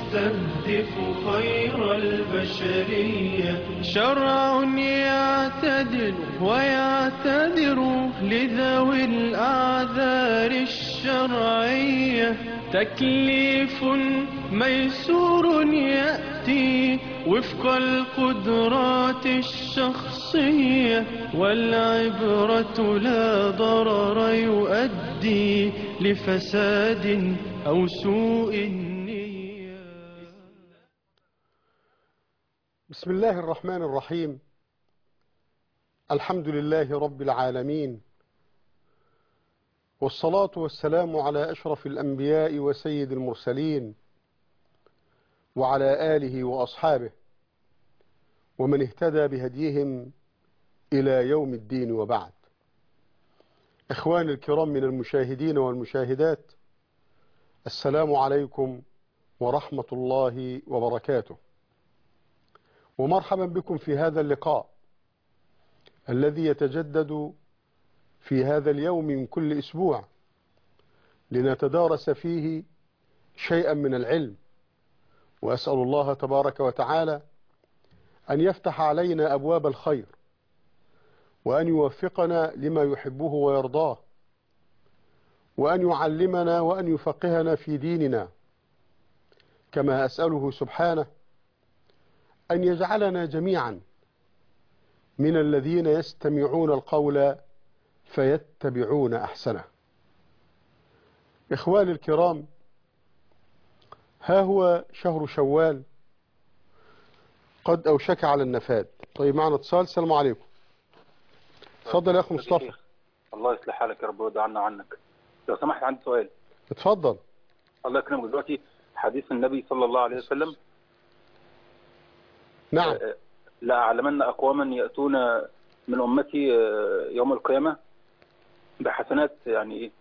يستهدف خير البشرية، شرع يعتدل ويعتذر لذوي الأعذار الشرعية، تكليف ميسور يأتي وفق القدرات الشخصية، والعبرة لا ضرر يؤدي لفساد أو سوء النية. بسم الله الرحمن الرحيم. الحمد لله رب العالمين، والصلاة والسلام على أشرف الأنبياء وسيد المرسلين، وعلى آله وأصحابه ومن اهتدى بهديهم إلى يوم الدين، وبعد. إخواني الكرام من المشاهدين والمشاهدات، السلام عليكم ورحمة الله وبركاته، ومرحبا بكم في هذا اللقاء الذي يتجدد في هذا اليوم من كل أسبوع، لنتدارس فيه شيئا من العلم، وأسأل الله تبارك وتعالى أن يفتح علينا أبواب الخير، وأن يوفقنا لما يحبه ويرضاه، وأن يعلمنا وأن يفقهنا في ديننا، كما أسأله سبحانه أن يجعلنا جميعا من الذين يستمعون القول فيتبعون أحسنه. إخواني الكرام، ها هو شهر شوال قد أوشك على النفاد. طيب، معنا اتصال. السلام عليكم. اتفضل يا أخي مصطفى. الله يصلح حالك يا رب ويرضى عنا عنك. لو سمحت عندي سؤال. اتفضل. الله يكرمك. دلوقتي حديث النبي صلى الله عليه وسلم، نعم. لا أعلمن أقواما يأتون من أمتي يوم القيامة بحسنات، يعني إيه؟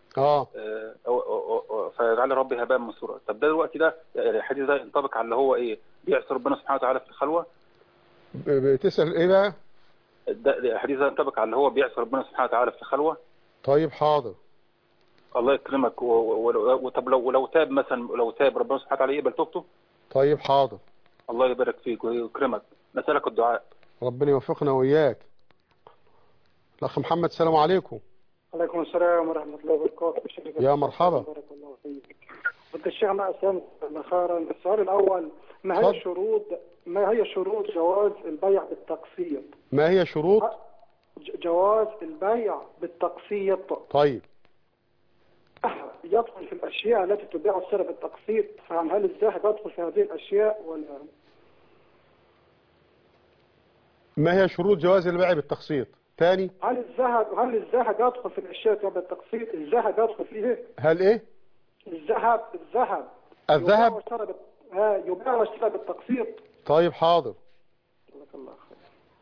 فيجعل ربي هباء منثورا. طب ده دلوقتي ده الحديث ده ينطبق على اللي هو إيه؟ بيعصي ربنا سبحانه وتعالى في الخلوة؟ بتسأل إيه بقى؟ ده الحديث ده ينطبق على اللي هو بيعصي ربنا سبحانه وتعالى في الخلوة؟ طيب حاضر. الله يكرمك. طب لو تاب مثلا، لو تاب ربنا سبحانه وتعالى يقبل توبته؟ طيب حاضر. الله يبارك فيك ويكرمك. نسألك الدعاء. ربنا يوفقنا وإياك. الأخ محمد، السلام عليكم. عليكم السلام ورحمة الله وبركاته. يا مرحبا. بارك الله فيك. قلت الشيخنا أسلم خيرا. السؤال الأول، ما هي شروط جواز البيع بالتقسيط؟ ما هي شروط جواز البيع بالتقسيط؟ طيب، يدخل في الأشياء التي تباع السلع بالتقسيط، هل الذهب يدخل في هذه الأشياء ولا؟ ما هي شروط جواز البيع بالتقسيط؟ ثاني، هل الذهب يدخل في الأشياء تباع بالتقسيط؟ الذهب يدخل فيه؟ هل إيه؟ الذهب يباع ويشترى بالتقسيط. طيب حاضر. جزاك الله خير.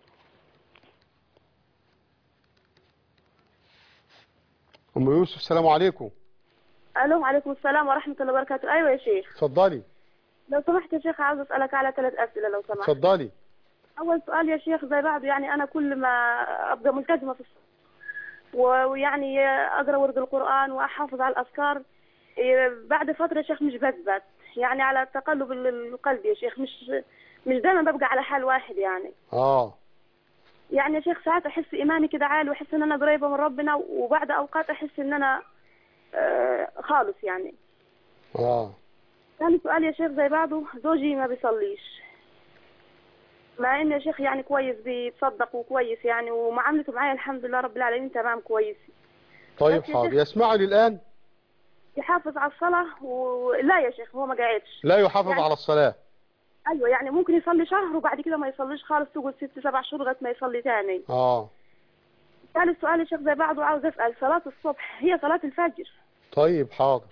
أم يوسف، السلام عليكم. الو، عليكم السلام ورحمه الله وبركاته. ايوه يا شيخ. اتفضلي. لو سمحت يا شيخ، عاوز اسالك على 3 اسئله لو سمحت. اتفضلي. اول سؤال يا شيخ، زي بعض يعني انا كل ما ابقى ملتزمه في ويعني اقرا ورد القران واحافظ على الاذكار، بعد فتره يا شيخ مش بثبت، يعني على تقلب القلب يا شيخ، مش دايما ببقى على حال واحد يعني. يعني يا شيخ ساعات احس ايماني كده عالي واحس ان انا قريبه من ربنا، وبعد اوقات احس ان انا خالص يعني. ثاني سؤال يا شيخ، زي بعضه زوجي ما بيصليش، مع ان يا شيخ يعني كويس، بيتصدق وكويس يعني، ومعاملته معايا الحمد لله رب العالمين تمام كويس. طيب حاضر. يسمعني الآن؟ يحافظ على الصلاة لا يا شيخ هو ما قاعدش. لا يحافظ يعني على الصلاة؟ ايوه، يعني ممكن يصلي شهر وبعد كده ما يصليش خالص، تقعد 6-7 شهور لغايه ما يصلي تاني. ثالث سؤال يا شيخ زي بعضه، عاوز اسال صلاة الصبح هي صلاة الفجر؟ طيب حاضر.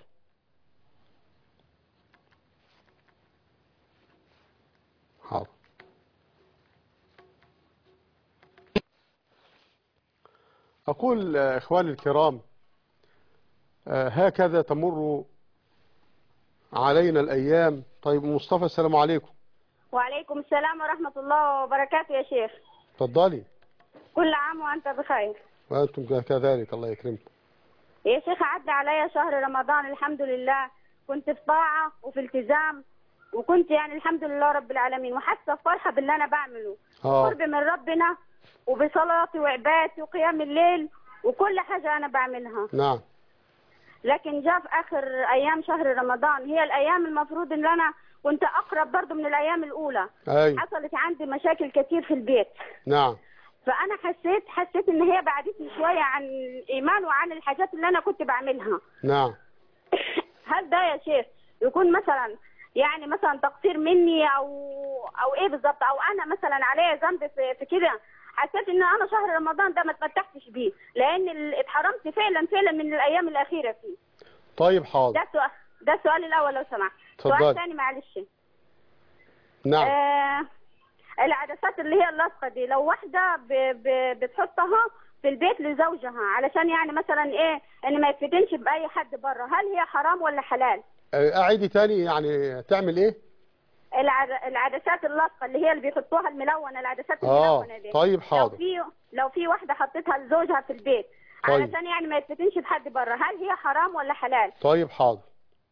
أقول إخواني الكرام، هكذا تمر علينا الأيام. طيب مصطفى، السلام عليكم. وعليكم السلام ورحمة الله وبركاته يا شيخ. تفضلي. كل عام وأنت بخير. وأنتم كذلك، الله يكرمكم. يا شيخ عدى عليا شهر رمضان الحمد لله، كنت في طاعة وفي التزام، وكنت يعني الحمد لله رب العالمين، وحاسه بفرحه باللي انا بعمله، اه قرب من ربنا، وبصلاتي وعبادتي وقيام الليل وكل حاجه انا بعملها. نعم. لكن جاء في اخر ايام شهر رمضان، هي الايام المفروض ان انا كنت اقرب برضو من الايام الاولى. اي حصلت عندي مشاكل كتير في البيت، نعم. فانا حسيت ان هي بعدتني شويه عن الايمان وعن الحاجات اللي انا كنت بعملها. نعم. هل ده يا شيخ يكون مثلا يعني مثلا تقصير مني او ايه بالظبط، او انا مثلا عليا ذنب في كده؟ حسيت ان انا شهر رمضان ده ما اتمتعتش بيه، لان اتحرمت فعلا من الايام الاخيره فيه. طيب حاضر. ده السؤال الاول لو سمحت. سؤال ثاني معلش. نعم. العدسات اللي هي اللاصقه دي، لو واحده بتحطها في البيت لزوجها علشان يعني مثلا ايه ان ما يفتنش باي حد بره، هل هي حرام ولا حلال؟ اعيدي تاني، يعني تعمل ايه؟ العدسات اللاصقه اللي هي اللي بيحطوها الملونه، العدسات الملونه دي. طيب حاضر. لو في واحده حطتها لزوجها في البيت طيب. علشان يعني ما يفتنش بحد بره، هل هي حرام ولا حلال؟ طيب حاضر.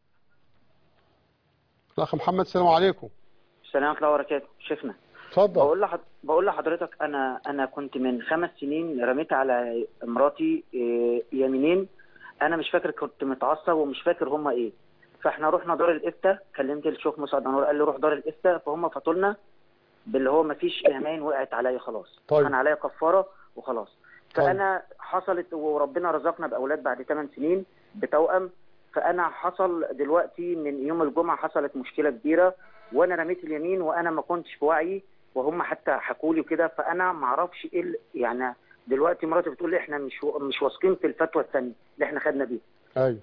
الاخ محمد السلام عليكم. السلام ورحمه الله وبركاته. شيخنا اتفضل. بقول لحضرتك انا كنت من 5 سنين رميت على مراتي يمينين، انا مش فاكر، كنت متعصب ومش فاكر هما ايه. فاحنا رحنا دار الافتاء، كلمت الشيخ مسعد انور قال لي روح دار الافتاء، فهم فاتولنا باللي هو ما فيش يمين وقعت عليا خلاص. طيب. انا عليا كفاره وخلاص. فانا حصلت وربنا رزقنا باولاد بعد 8 سنين بتوأم. فانا حصل دلوقتي من يوم الجمعه حصلت مشكله كبيره، وانا رميت اليمين وانا ما كنتش في وعي، وهم حتى حكوا لي وكده، فانا ما اعرفش ايه يعني. دلوقتي مراتي بتقول لي احنا مش واثقين في الفتوى الثانيه اللي احنا خدنا بيها. ايوه.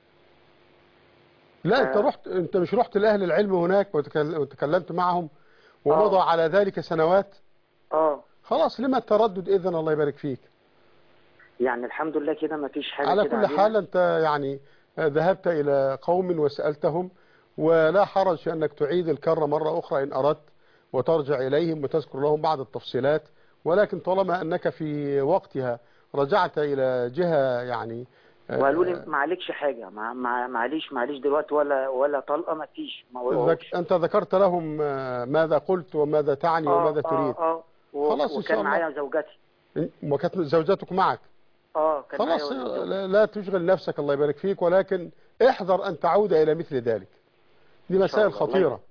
لا انت مش رحت لاهل العلم هناك وتكلمت معهم ومضى على ذلك سنوات؟ خلاص، لما التردد اذن؟ الله يبارك فيك. يعني الحمد لله كده ما فيش حاجه على كده كل حال انت يعني ذهبت الى قوم وسألتهم، ولا حرج انك تعيد الكرة مرة اخرى ان اردت، وترجع اليهم وتذكر لهم بعض التفصيلات، ولكن طالما انك في وقتها رجعت الى جهة يعني وقالوا لي ما عليكش حاجه، معليش دلوقتي ولا طلقه، ما فيش. انت ذكرت لهم ماذا قلت وماذا تعني وماذا تريد؟ خلاص ان شاء الله. وكان معايا زوجتي. وكانت زوجتك معك؟ كان خلاص لا تشغل نفسك، الله يبارك فيك، ولكن احذر ان تعود الى مثل ذلك، دي مسائل خطيرة.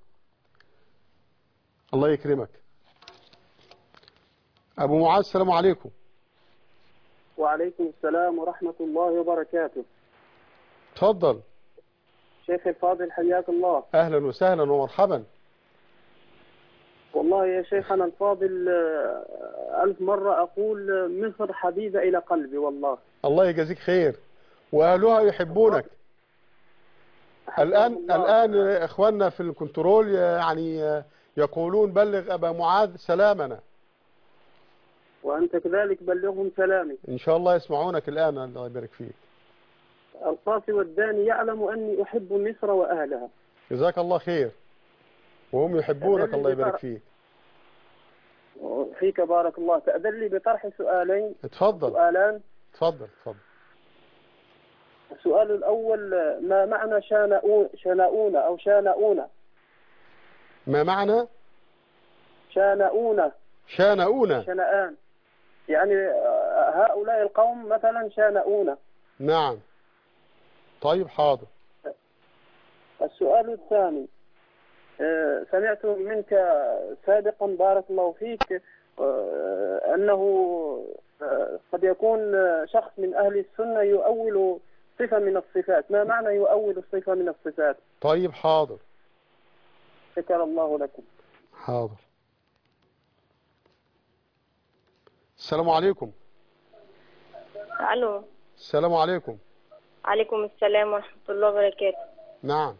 الله يكرمك. ابو معاذ السلام عليكم. وعليكم السلام ورحمة الله وبركاته. تفضل شيخ الفاضل، حياك الله. اهلا وسهلا ومرحبا. والله يا شيخنا الفاضل، 1000 مرة أقول مصر حبيبة إلى قلبي والله. الله يجازيك خير، وأهلها يحبونك. الآن إخواننا في الكنترول يعني يقولون بلغ أبا معاذ سلامنا. وأنت كذلك بلغهم سلامي. إن شاء الله يسمعونك الآن، الله يبارك فيك. القاسي والداني يعلم أني أحب مصر وأهلها. جزاك الله خير، وهم يحبونك، الله يبارك فيك. فيك بارك الله. تأذن لي بطرح سؤالين. اتفضل. سؤالان. اتفضل. السؤال الأول، ما معنى شانؤون أو شانؤون؟ ما معنى شانؤون؟ شنآن، يعني هؤلاء القوم مثلا شانؤون. نعم. طيب حاضر. السؤال الثاني، سمعت منك سابقا بارك الله فيك أنه قد يكون شخص من أهل السنة يؤول صفة من الصفات، ما معنى يؤول صفة من الصفات؟ طيب حاضر. شكر الله لكم. حاضر. السلام عليكم. الو. السلام عليكم. عليكم السلام ورحمة الله وبركاته. نعم.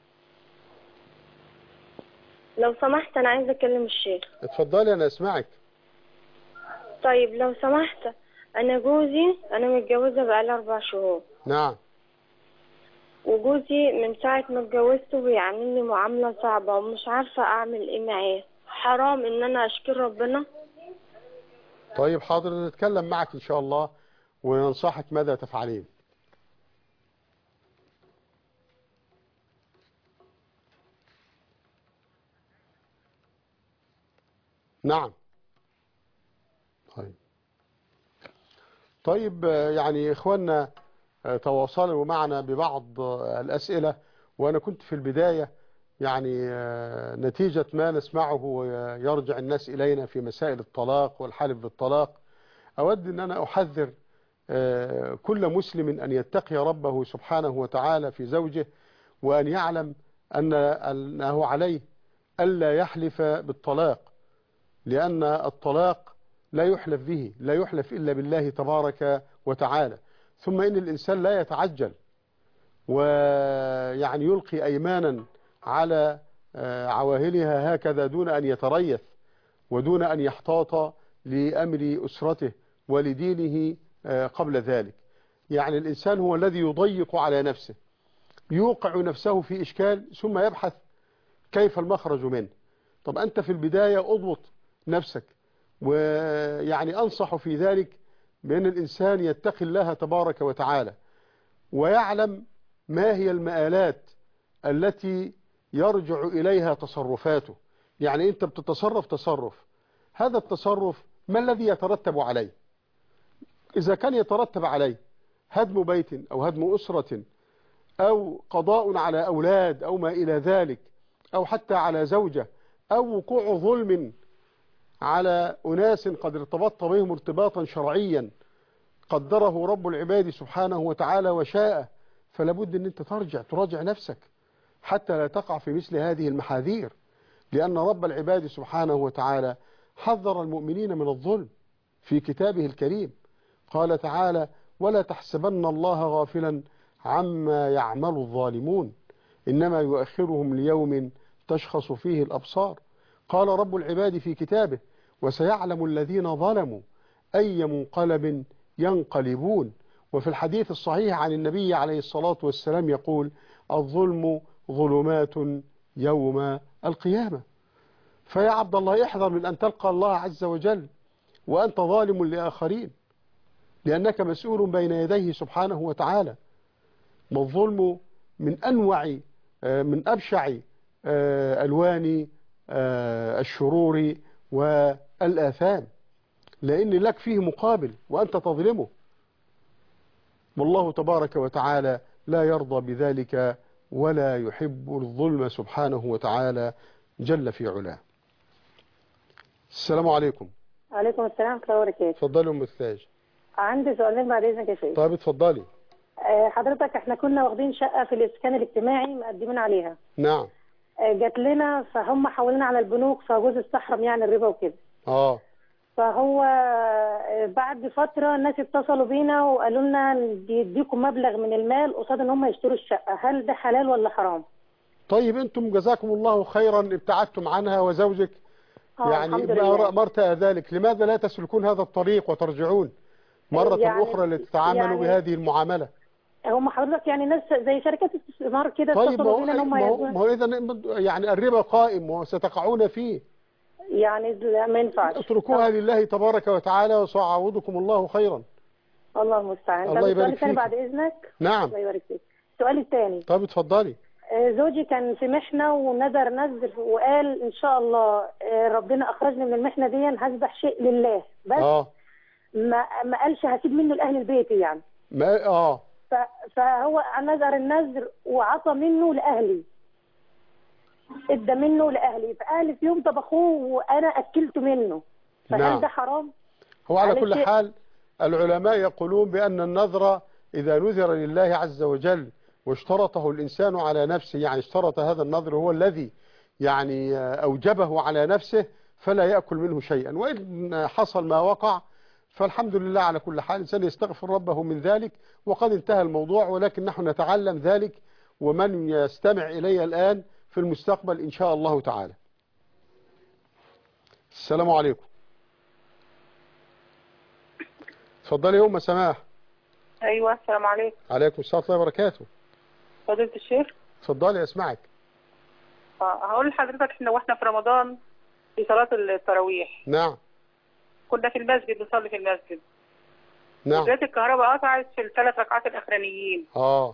لو سمحت أنا عايزة أكلم الشيخ. اتفضلي أنا أسمعك. طيب لو سمحت، أنا جوزي أنا متجوزة بقالي 4 شهور. نعم. وجوزي من ساعة ما اتجوزته بيعاملني معاملة صعبة ومش عارفة أعمل إيه معاه. حرام إن أنا أشكي ربنا؟ طيب حاضر، نتكلم معك إن شاء الله وننصحك ماذا تفعلين. نعم. طيب يعني إخواننا تواصلوا معنا ببعض الأسئلة، وأنا كنت في البداية يعني نتيجة ما نسمعه يرجع الناس إلينا في مسائل الطلاق والحلف بالطلاق، أود أن أنا أحذر كل مسلم أن يتقي ربه سبحانه وتعالى في زوجه، وأن يعلم أنه عليه ألا يحلف بالطلاق، لأن الطلاق لا يحلف به، لا يحلف إلا بالله تبارك وتعالى. ثم إن الإنسان لا يتعجل ويعني يلقي أيمانا على عواهلها هكذا دون أن يتريث ودون أن يحتاط لأمر أسرته ولدينه قبل ذلك. يعني الإنسان هو الذي يضيق على نفسه، يوقع نفسه في إشكال ثم يبحث كيف المخرج منه. طب أنت في البداية أضبط نفسك، ويعني أنصح في ذلك بأن الإنسان يتقي الله تبارك وتعالى ويعلم ما هي المآلات التي يرجع إليها تصرفاته. يعني أنت بتتصرف تصرف، هذا التصرف ما الذي يترتب عليه؟ إذا كان يترتب عليه هدم بيت أو هدم أسرة أو قضاء على أولاد أو ما إلى ذلك، أو حتى على زوجة، أو وقوع ظلم على أناس قد ارتبطت بهم ارتباطا شرعيا قدره رب العباد سبحانه وتعالى وشاء، فلابد أن أنت تراجع نفسك حتى لا تقع في مثل هذه المحاذير، لأن رب العباد سبحانه وتعالى حذر المؤمنين من الظلم في كتابه الكريم. قال تعالى: ولا تحسبن الله غافلا عما يعمل الظالمون إنما يؤخرهم ليوم تشخص فيه الأبصار. قال رب العباد في كتابه: وسيعلم الذين ظلموا أي منقلب ينقلبون. وفي الحديث الصحيح عن النبي عليه الصلاة والسلام يقول: الظلم ظلمات يوم القيامة. فيا عبد الله احذر من أن تلقى الله عز وجل وأنت ظالم لآخرين، لأنك مسؤول بين يديه سبحانه وتعالى. والظلم من أنوع من أبشع ألوان الشرور والآثام، لأن لك فيه مقابل وأنت تظلمه، والله تبارك وتعالى لا يرضى بذلك ولا يحب الظلم سبحانه وتعالى جل في علاه. السلام عليكم. وعليكم السلام ورحمة الله وبركاته. اتفضلي أم الثاج. عندي سؤالين بعد إذنك يا شيخ. طيب اتفضلي. حضرتك احنا كنا واخدين شقة في الإسكان الاجتماعي مقدمين عليها. نعم. جات لنا فهم حولنا على البنوك، فجوز استحرم يعني الربا وكده. فهو بعد فترة الناس اتصلوا بينا وقالوا لنا يديكم مبلغ من المال قصاد ان هم يشتروا الشقة، هل ده حلال ولا حرام؟ طيب انتم جزاكم الله خيرا ابتعدتم عنها وزوجك يعني مرتأى ذلك، لماذا لا تسلكون هذا الطريق وترجعون مرة يعني أخرى لتتعاملوا يعني بهذه المعاملة؟ هم حضرتك يعني ناس زي شركات استثمار كده اتصلوا بينا ان هم ما هو اذا يعني الربا قائم وستقعون فيه، يعني ما ينفعش. اتركوها لله تبارك وتعالى وسيعوضكم الله خيرا. الله المستعان. الله يبارك فيك. بعد اذنك. نعم. الله يبارك فيك. السؤال الثاني. طب اتفضلي. زوجي كان في محنه ونذر وقال ان شاء الله ربنا اخرجني من المحنه دي هذبح شيء لله، بس ما قالش هسيب منه لاهل البيت يعني. فهو نذر النذر وعطى منه لاهلي، ادى منه لاهلي، فاهلي في يوم طبخوه وانا اكلته منه، فهل ده حرام؟ هو على كل حال العلماء يقولون بان النذر اذا نذر لله عز وجل واشترطه الانسان على نفسه، يعني اشترط هذا النذر هو الذي يعني اوجبه على نفسه، فلا ياكل منه شيئا، وان حصل ما وقع فالحمد لله. على كل حال الانسان يستغفر ربه من ذلك وقد انتهى الموضوع، ولكن نحن نتعلم ذلك ومن يستمع الي الان في المستقبل إن شاء الله تعالى. السلام عليكم. اتفضلي يا أم سماح. أيوة السلام عليكم. عليكم السلام ورحمة الله وبركاته. فضيلة الشيخ. اتفضلي أسمعك. هقول لحضرتك احنا واحنا في رمضان في صلاة التراويح. نعم. كنا في المسجد نصلي في المسجد. نعم. وجات الكهرباء قطعت في ال3 ركعات الأخرانيين. فما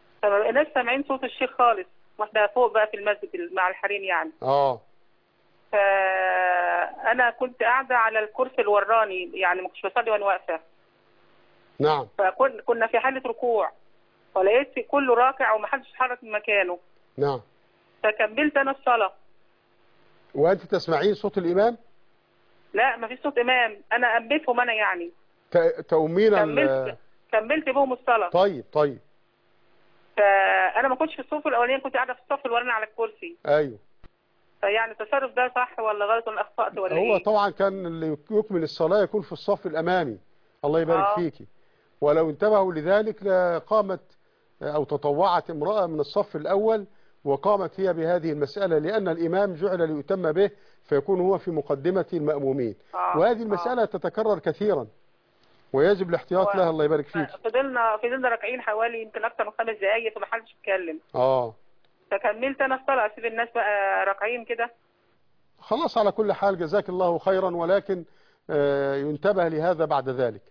بقيناش سامعين صوت الشيخ خالص، واحنا فوق بقى في المسجد مع الحريم يعني. فانا كنت قاعده على الكرسي الوراني، يعني ما كنتش بصلي وانا واقفه. نعم. فكنا في حاله ركوع، ولقيت كله راكع ومحدش اتحرك من مكانه. نعم. فكملت انا الصلاه. وانت تسمعين صوت الامام؟ لا ما فيش صوت امام، انا انبتهم انا يعني. تؤمين كملت بهم الصلاه. طيب. فانا ما كنتش في الصف الاولاني، كنت قاعده في الصف الوراني على الكرسي. ايوه. فيعني التصرف ده صح ولا غلط ولا اخطات ولا هو ايه؟ طبعا كان اللي يكمل الصلاه يكون في الصف الامامي. الله يبارك فيكي. ولو انتبهوا لذلك لقامت او تطوعت امراه من الصف الاول وقامت هي بهذه المساله، لان الامام جعل ليتم به فيكون هو في مقدمه المامومين. وهذه المساله تتكرر كثيرا ويجب الاحتياط لها. الله يبارك فيك. فضلنا راكعين حوالي يمكن اكثر من 5 دقائق فما حدش اتكلم. فكملت انا الصلاه، اسيب الناس بقى راكعين كده. خلاص على كل حال جزاك الله خيرا، ولكن ينتبه لهذا بعد ذلك.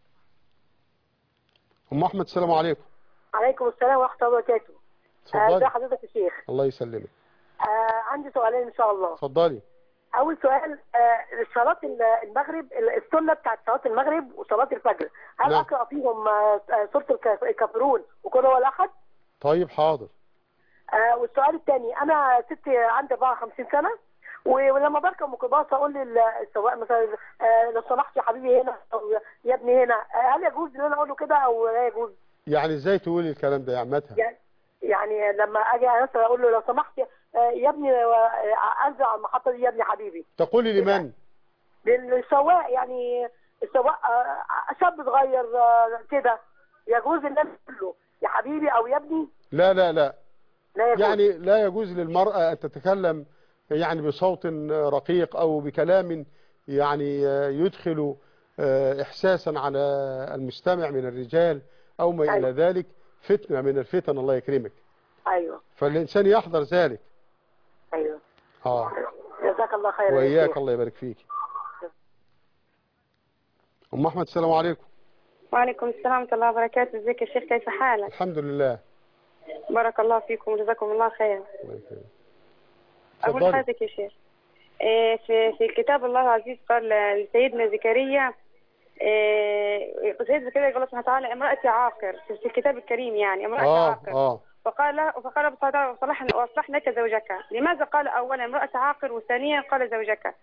ام احمد السلام عليكم. عليكم السلام ورحمه الله وبركاته. ازي حضرتك يا شيخ؟ الله يسلمك. عندي سؤالين ان شاء الله. اتفضلي. اول سؤال، صلاه المغرب، السنه بتاعت صلاه المغرب وصلاه الفجر، هل اقرا فيهم سوره الكافرون وقل هو الاحد؟ طيب حاضر. والسؤال الثاني، انا ست عندي 54 سنه، ولما بركب ميكروباص اقول للسواق مثلا لو سمحت يا حبيبي هنا او يا ابني هنا، هل يجوز ان انا اقول له كده او لا يجوز؟ يعني ازاي تقولي الكلام ده يا عمتها؟ يعني لما اجي مثلا اقول له لو سمحت يا ابني انزل على المحطه دي يا ابني حبيبي. تقولي لمن؟ للسواق، يعني السواق شاب صغير كده، يجوز ان انا اقول له يا حبيبي او يا ابني؟ لا يعني لا يجوز للمرأة أن تتكلم يعني بصوت رقيق أو بكلام يعني يدخل إحساسا على المستمع من الرجال أو ما إلى ذلك، فتنة من الفتن. الله يكرمك. أيوه. فالإنسان يحذر ذلك. أيوه. جزاك الله خير. وإياك، الله يبارك فيك. أم أحمد السلام عليكم. وعليكم السلام ورحمة الله وبركاته. ازيك يا شيخ، كيف حالك؟ الحمد لله. بارك الله فيكم وجزاكم الله خير. الله يكرمك. أقول لحضرتك يا شيخ، في كتاب الله العزيز قال لسيدنا زكريا، سيدنا زكريا قال الله سبحانه وتعالى امرأتي عاقر في الكتاب الكريم، يعني امرأتي عاقر. فقال الله سبحانه وتعالى واصلح لك زوجك. لماذا قال اولا امرأتي عاقر وثانيا قال زوجتك؟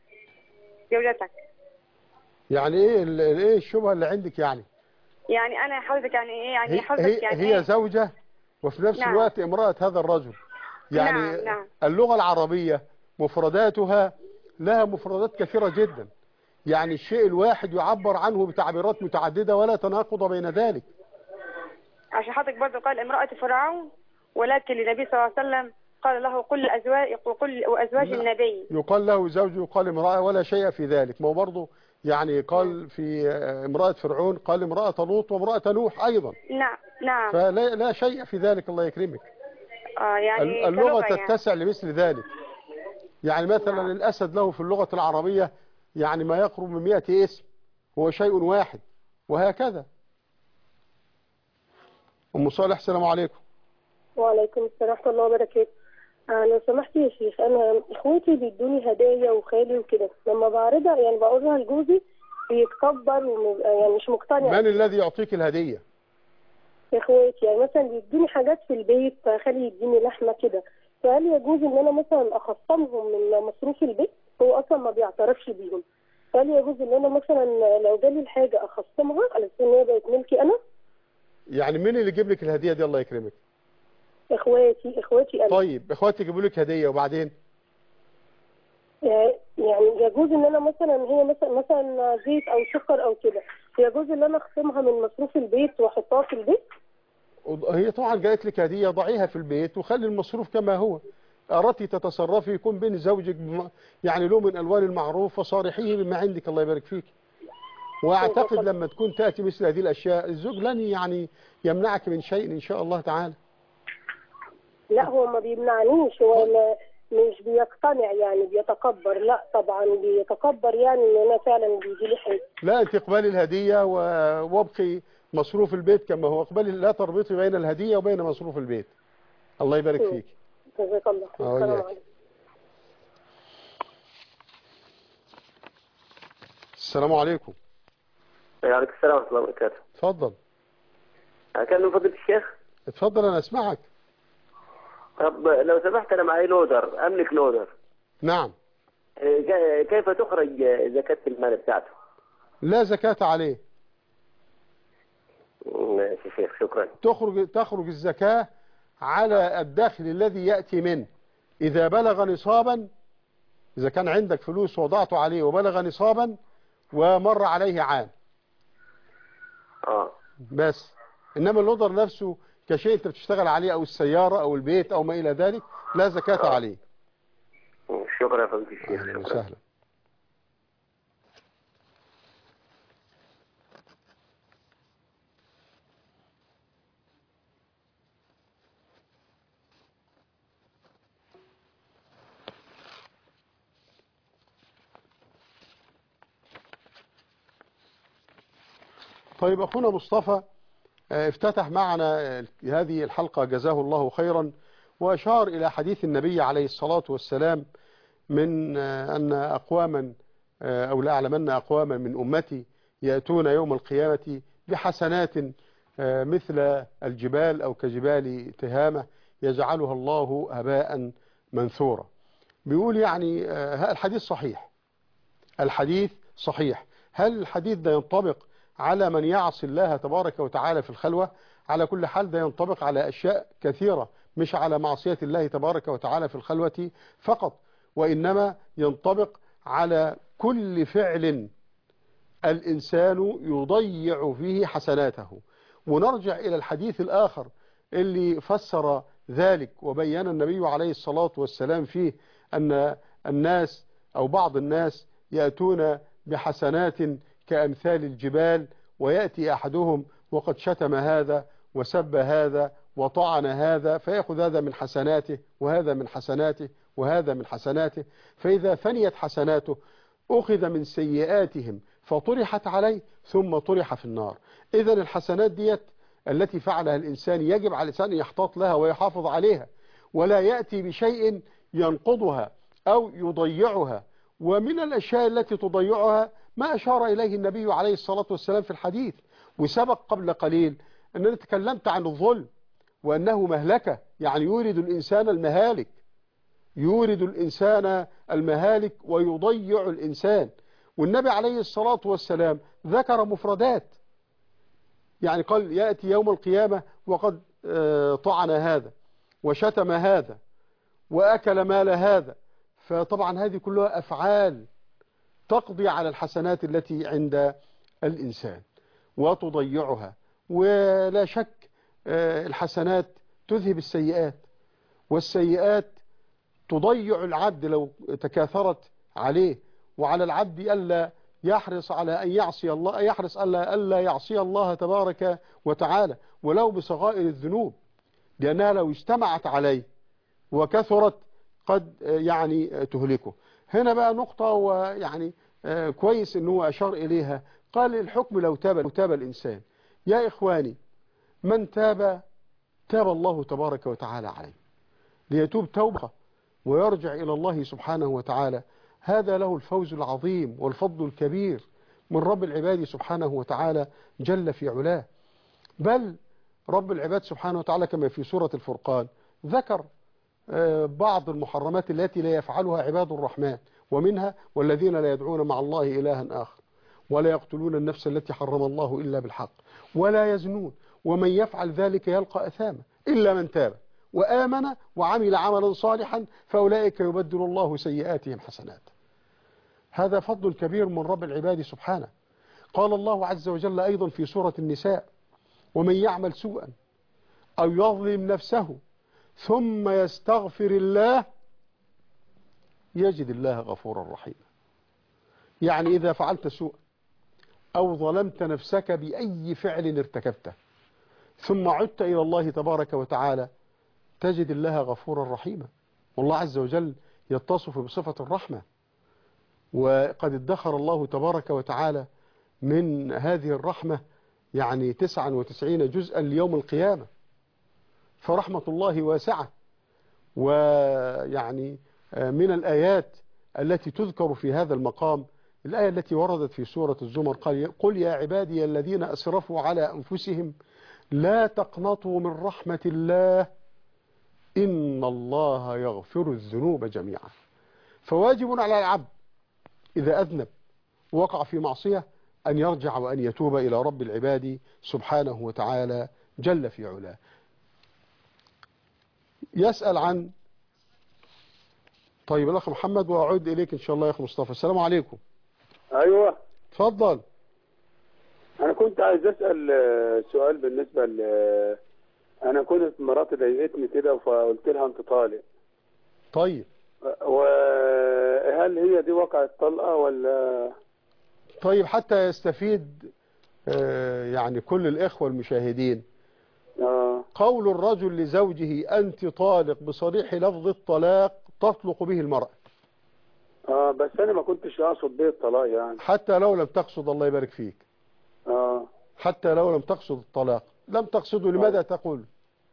يعني ايه الشبهه اللي عندك يعني؟ يعني انا حضرتك يعني ايه يعني حضرتك يعني هي زوجة وفي نفس الوقت امرأة هذا الرجل. يعني نعم. اللغة العربية مفرداتها لها مفردات كثيرة جدا، يعني الشيء الواحد يعبر عنه بتعبيرات متعددة ولا تناقض بين ذلك. عشان حضرتك برضه قال امرأة فرعون، ولكن للنبي صلى الله عليه وسلم قال له قل أزواج النبي. يقال له زوج يقال امرأة ولا شيء في ذلك. ما هو برضه يعني قال في امرأة فرعون قال امرأة لوط وامرأة نوح أيضا. نعم. فلا شيء في ذلك. الله يكرمك. يعني اللغة تتسع لمثل ذلك. يعني مثلا الأسد له في اللغة العربية يعني ما يقرب من 100 اسم، هو شيء واحد، وهكذا. أم صالح السلام عليكم. وعليكم السلام ورحمة الله وبركاته. لو سمحت يا شيخ، أنا إخوتي بيدوني هدايا وخالي وكده، لما بعرضها يعني بقولها لجوزي بيتكبر يعني مش مقتنع. من الذي يعطيك الهدية؟ إخواتي، يعني مثلا بيدوني حاجات في البيت، خالي يديني لحمة كده، فهل يجوز إن أنا مثلا أخصمهم من مصروف البيت؟ هو أصلا ما بيعترفش بيهم، فهل يجوز إن أنا مثلا لو جالي الحاجة أخصمها على أساس إن هي بقت ملكي أنا؟ يعني مين اللي يجيب لك الهدية دي؟ الله يكرمك. اخواتي انا. طيب اخواتي يجيبوا لك هديه وبعدين؟ يعني يجوز ان انا مثلا هي مثلا زيت او سكر او كده، يجوز ان انا اخصمها من مصروف البيت واحطها في البيت؟ هي طبعا جاءت لك هديه، ضعيها في البيت وخلي المصروف كما هو. اردتي تتصرفي يكون بين زوجك يعني له من الوان المعروف وصارحيه بما عندك. الله يبارك فيك. واعتقد لما تكون تاتي مثل هذه الاشياء الزوج لن يعني يمنعك من شيء ان شاء الله تعالى. لا هو ما بيمنعنيش، هو مش بيقتنع يعني بيتكبر. لا طبعا بيتكبر يعني ان انا فعلا بيجي لي حاجه. لا انت اقبلي الهديه وابقي مصروف البيت كما هو. اقبلي، لا تربطي بين الهديه وبين مصروف البيت. الله يبارك فيك. جزاك الله خير. السلام عليكم. وعليكم السلام ورحمة الله وبركاته. اتفضل. كان من فضيلة الشيخ. اتفضل أنا أسمعك. طب لو سمحت أنا معي لودر، أملك لودر. نعم. كيف تخرج زكاة المال بتاعته؟ لا زكاة عليه. ماشي شيخ، شكرا. تخرج الزكاة على الدخل الذي يأتي منه. إذا بلغ نصابا، إذا كان عندك فلوس وضعته عليه وبلغ نصابا ومر عليه عام. بس إنما اللودر نفسه كشيء أنت بتشتغل عليه أو السيارة أو البيت أو ما إلى ذلك لا زكاة عليه. شكرا يا فضيلة الشيخ. أهلا وسهلا. طيب أخونا مصطفى افتتح معنا هذه الحلقة جزاه الله خيرا، وأشار إلى حديث النبي عليه الصلاة والسلام من أن أقواما أو لا أعلمن أقواما من أمتي يأتون يوم القيامة بحسنات مثل الجبال أو كجبال تهامة يجعلها الله هباء منثورا. بيقول يعني الحديث صحيح، الحديث صحيح. هل الحديث ده ينطبق على من يعصي الله تبارك وتعالى في الخلوة؟ على كل حال ده ينطبق على أشياء كثيرة، مش على معصية الله تبارك وتعالى في الخلوة فقط، وإنما ينطبق على كل فعل الإنسان يضيع فيه حسناته. ونرجع إلى الحديث الآخر اللي فسر ذلك وبين النبي عليه الصلاة والسلام فيه أن الناس أو بعض الناس يأتون بحسنات كأمثال الجبال، ويأتي أحدهم وقد شتم هذا وسب هذا وطعن هذا، فيأخذ هذا من حسناته وهذا من حسناته وهذا من حسناته، فإذا فنيت حسناته أخذ من سيئاتهم فطرحت عليه ثم طرح في النار. إذن الحسنات ديت التي فعلها الإنسان يجب على الإنسان يحتاط لها ويحافظ عليها، ولا يأتي بشيء ينقضها أو يضيعها. ومن الأشياء التي تضيعها ما أشار إليه النبي عليه الصلاة والسلام في الحديث، وسبق قبل قليل أنني تكلمت عن الظلم وأنه مهلكة، يعني يورد الإنسان المهالك، يورد الإنسان المهالك ويضيع الإنسان. والنبي عليه الصلاة والسلام ذكر مفردات، يعني قال يأتي يوم القيامة وقد طعن هذا وشتم هذا وأكل مال هذا. فطبعا هذه كلها أفعال تقضي على الحسنات التي عند الإنسان وتضيعها. ولا شك الحسنات تذهب السيئات، والسيئات تضيع العبد لو تكاثرت عليه. وعلى العبد ألا يحرص على أن يعصي الله، يحرص ألا يعصي الله تبارك وتعالى ولو بصغائر الذنوب، لأنها لو اجتمعت عليه وكثرت قد يعني تهلكه. هنا بقى نقطة ويعني كويس أنه أشار إليها، قال الحكم لو تاب الإنسان. يا إخواني، من تاب الله تبارك وتعالى عليه، ليتوب توبة ويرجع إلى الله سبحانه وتعالى. هذا له الفوز العظيم والفضل الكبير من رب العباد سبحانه وتعالى جل في علاه. بل رب العباد سبحانه وتعالى كما في سورة الفرقان ذكر بعض المحرمات التي لا يفعلها عباد الرحمن، ومنها والذين لا يدعون مع الله إلها آخر ولا يقتلون النفس التي حرم الله إلا بالحق ولا يزنون ومن يفعل ذلك يلقى أثاما إلا من تاب وآمن وعمل عملا صالحا فأولئك يبدل الله سيئاتهم حسنات. هذا فضل كبير من رب العباد سبحانه. قال الله عز وجل أيضا في سورة النساء: ومن يعمل سوءا أو يظلم نفسه ثم يستغفر الله يجد الله غفورا رحيما. يعني إذا فعلت سوءا أو ظلمت نفسك بأي فعل ارتكبته ثم عدت إلى الله تبارك وتعالى تجد الله غفورا رحيما. والله عز وجل يتصف بصفة الرحمة، وقد ادخر الله تبارك وتعالى من هذه الرحمة يعني 99 جزءا ليوم القيامة. فرحمة الله واسعة. ويعني من الآيات التي تذكر في هذا المقام الآية التي وردت في سورة الزمر قل يا عبادي الذين أسرفوا على أنفسهم لا تقنطوا من رحمة الله إن الله يغفر الذنوب جميعا. فواجب على العبد إذا أذنب ووقع في معصية أن يرجع وأن يتوب إلى رب العباد سبحانه وتعالى جل في علاه. يسأل عن طيب الأخ محمد، وأعود إليك إن شاء الله يا أخ مصطفى. السلام عليكم. أيوة تفضل. أنا كنت عايز أسأل سؤال بالنسبة أنا كنت مراتي ضايقتني كده فقلت لها أنت طالق. طيب وهل هي دي وقعت طلقة ولا؟ طيب حتى يستفيد يعني كل الإخوة المشاهدين، قول الرجل لزوجه أنت طالق بصريح لفظ الطلاق تطلق به المرأة. بس أنا ما كنتش أقصد به الطلاق يعني. حتى لو لم تقصد، الله يبارك فيك. حتى لو لم تقصد الطلاق، لم تقصده لماذا تقول؟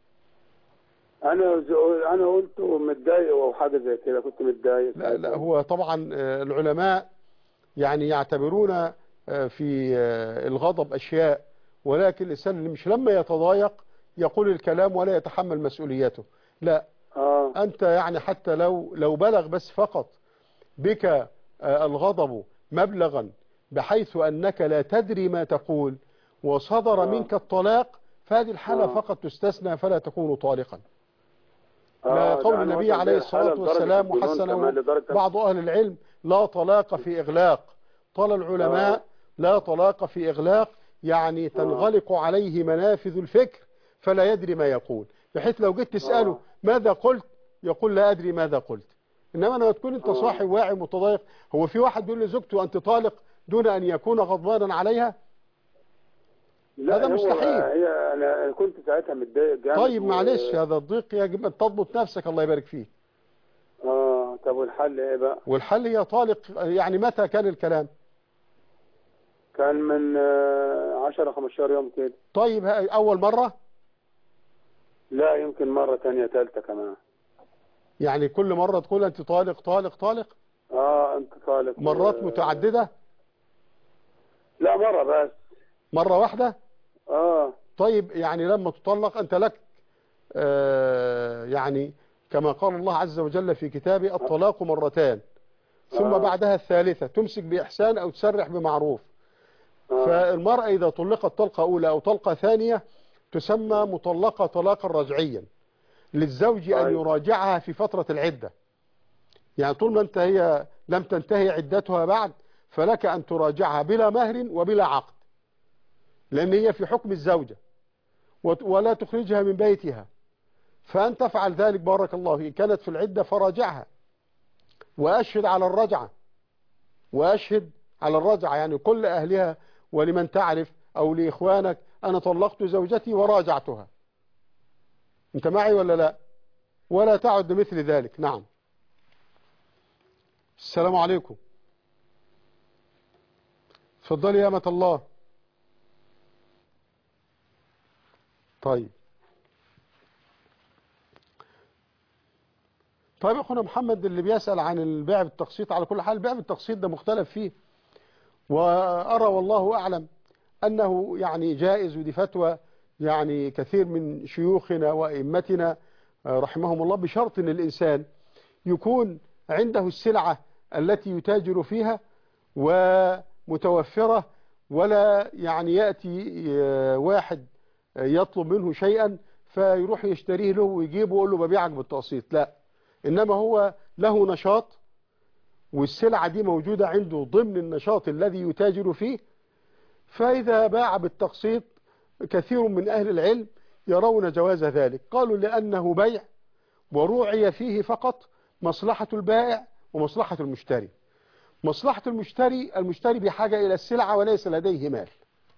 أنا قلت متضايق أو حاجة زي كده، كنت متضايق. لا هو طبعا العلماء يعني يعتبرون في الغضب أشياء، ولكن الإنسان اللي مش لما يتضايق يقول الكلام ولا يتحمل مسؤوليته. لا أنت يعني حتى لو بلغ بس فقط بك الغضب مبلغا بحيث أنك لا تدري ما تقول وصدر منك الطلاق، فهذه الحالة فقط تستثنى فلا تكون طالقا. قول النبي عليه الصلاة والسلام وحسنه بعض أهل العلم لا طلاق في إغلاق. قال العلماء لا طلاق في إغلاق يعني تنغلق عليه منافذ الفكر فلا يدري ما يقول، بحيث لو جيت تسأله ماذا قلت يقول لا أدري ماذا قلت. إنما لما تكون أنت صاحي واعي متضايق، هو في واحد بيقول لزوجته أنت طالق دون أن يكون غضبانا عليها؟ هذا مستحيل. أنا كنت ساعتها متضايق جامد. طيب معلش هذا الضيق يجب أن تضبط نفسك، الله يبارك فيك. طب والحل إيه بقى؟ والحل هي طالق يعني متى كان الكلام؟ كان من 10-15 يوم كده. طيب أول مرة؟ لا يمكن مرة تانية ثالثة كمان. يعني كل مرة تقول أنت طالق طالق طالق؟ أنت طالق. مرات متعددة؟ لا مرة بس. مرة واحدة؟ طيب يعني لما تطلق أنت لك يعني كما قال الله عز وجل في كتابه الطلاق مرتان ثم بعدها الثالثة تمسك بإحسان أو تسرح بمعروف. فالمرأة إذا طلقت طلقة أولى أو طلقة ثانية تسمى مطلقة طلاقا رجعيا. للزوج أن يراجعها في فترة العدة، يعني طول ما هي لم تنتهي عدتها بعد فلك أن تراجعها بلا مهر وبلا عقد، لأن هي في حكم الزوجة ولا تخرجها من بيتها، فأن تفعل ذلك بارك الله فيك. كانت في العدة فراجعها وأشهد على الرجعة، وأشهد على الرجعة يعني كل أهلها ولمن تعرف أو لإخوانك أنا طلقت زوجتي وراجعتها. أنت معي ولا لا؟ ولا تعد بمثل ذلك. نعم. السلام عليكم. تفضلي يا أمة الله. طيب أخونا محمد اللي بيسأل عن البيع بالتقسيط، على كل حال البيع بالتقسيط ده مختلف فيه، وأرى والله أعلم أنه يعني جائز، ودي فتوى يعني كثير من شيوخنا وأئمتنا رحمهم الله، بشرط أن الإنسان يكون عنده السلعة التي يتاجر فيها ومتوفرة، ولا يعني يأتي واحد يطلب منه شيئا فيروح يشتريه له ويجيبه ويقول له ببيعك بالتقسيط، لا، إنما هو له نشاط والسلعة دي موجودة عنده ضمن النشاط الذي يتاجر فيه، فإذا باع بالتقسيط كثير من أهل العلم يرون جواز ذلك. قالوا لأنه بيع وروعي فيه فقط مصلحة البائع ومصلحة المشتري. مصلحة المشتري بحاجة إلى السلعة وليس لديه مال،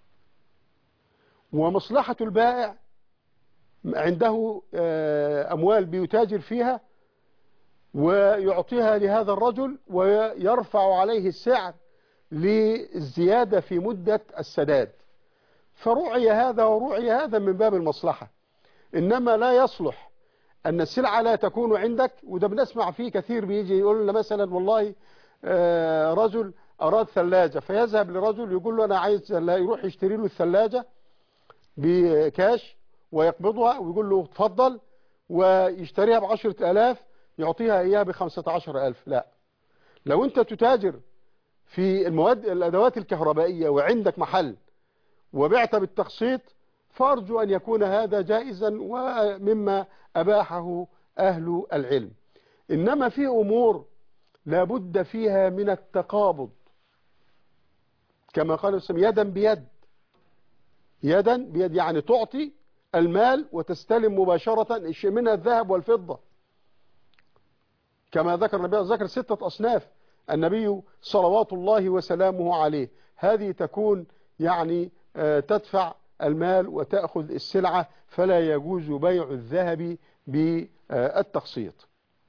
ومصلحة البائع عنده أموال بيتاجر فيها ويعطيها لهذا الرجل ويرفع عليه السعر للزيادة في مدة السداد، فروعي هذا وروعي هذا من باب المصلحة. إنما لا يصلح أن السلعة لا تكون عندك، وده بنسمع فيه كثير بيجي يقول لنا مثلا والله رجل أراد ثلاجة، فيذهب لرجل يقول له أنا عايز، يروح يشتري له الثلاجة بكاش ويقبضها ويقول له اتفضل، ويشتريها ب10,000 يعطيها إياها ب15,000. لا، لو أنت تتاجر في الأدوات الكهربائية وعندك محل وبعت بالتقسيط فأرجو أن يكون هذا جائزا ومما أباحه أهل العلم. إنما في أمور لابد فيها من التقابض كما قال السلام يدا بيد. يدا بيد يعني تعطي المال وتستلم مباشرة منها الذهب والفضة كما ذكر النبي، ذكر 6 أصناف النبي صلوات الله وسلامه عليه. هذه تكون يعني تدفع المال وتأخذ السلعة، فلا يجوز بيع الذهب بالتقسيط.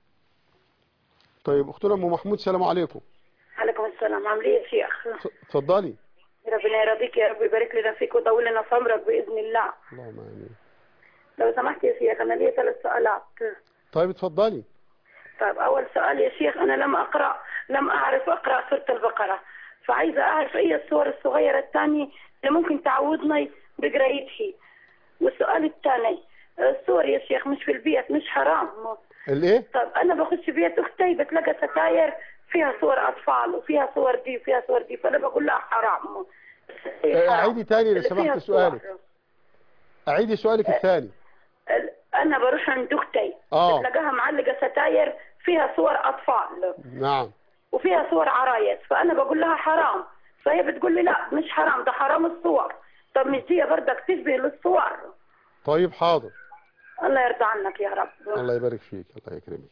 طيب أختنا أم محمود، السلام عليكم. عليكم السلام. عامل ايه يا شيخ؟ اتفضلي. ربنا يرضيك يا رب ويبارك لنا فيك ويطول لنا في عمرك باذن الله. اللهم امين. لو سمحت يا شيخ انا ليا 3 سؤالات. طيب اتفضلي. طيب اول سؤال يا شيخ، انا لم اعرف اقرا سوره البقره، فعايزه اعرف ايه السور الصغيره الثانيه اللي ممكن تعودني بقرايتها. والسؤال الثاني، السور يا شيخ مش في البيت مش حرام؟ الايه؟ طب انا بخش بيت اختي بتلاقي ستاير فيها صور اطفال وفيها صور دي وفيها صور دي، فانا بقول لها حرام. اعيدي تاني لو سمحت سؤالك. اعيدي سؤالك الثاني. انا بروح عند اختي بتلاقيها معلقه ستاير فيها صور اطفال. نعم. وفيها صور عرايس، فانا بقول لها حرام، فهي بتقول لي لا مش حرام، ده حرام الصور. طب مش دي برضك تشبه للصور؟ طيب حاضر. الله يرضى عنك يا رب. الله يبارك فيك، الله يكرمك.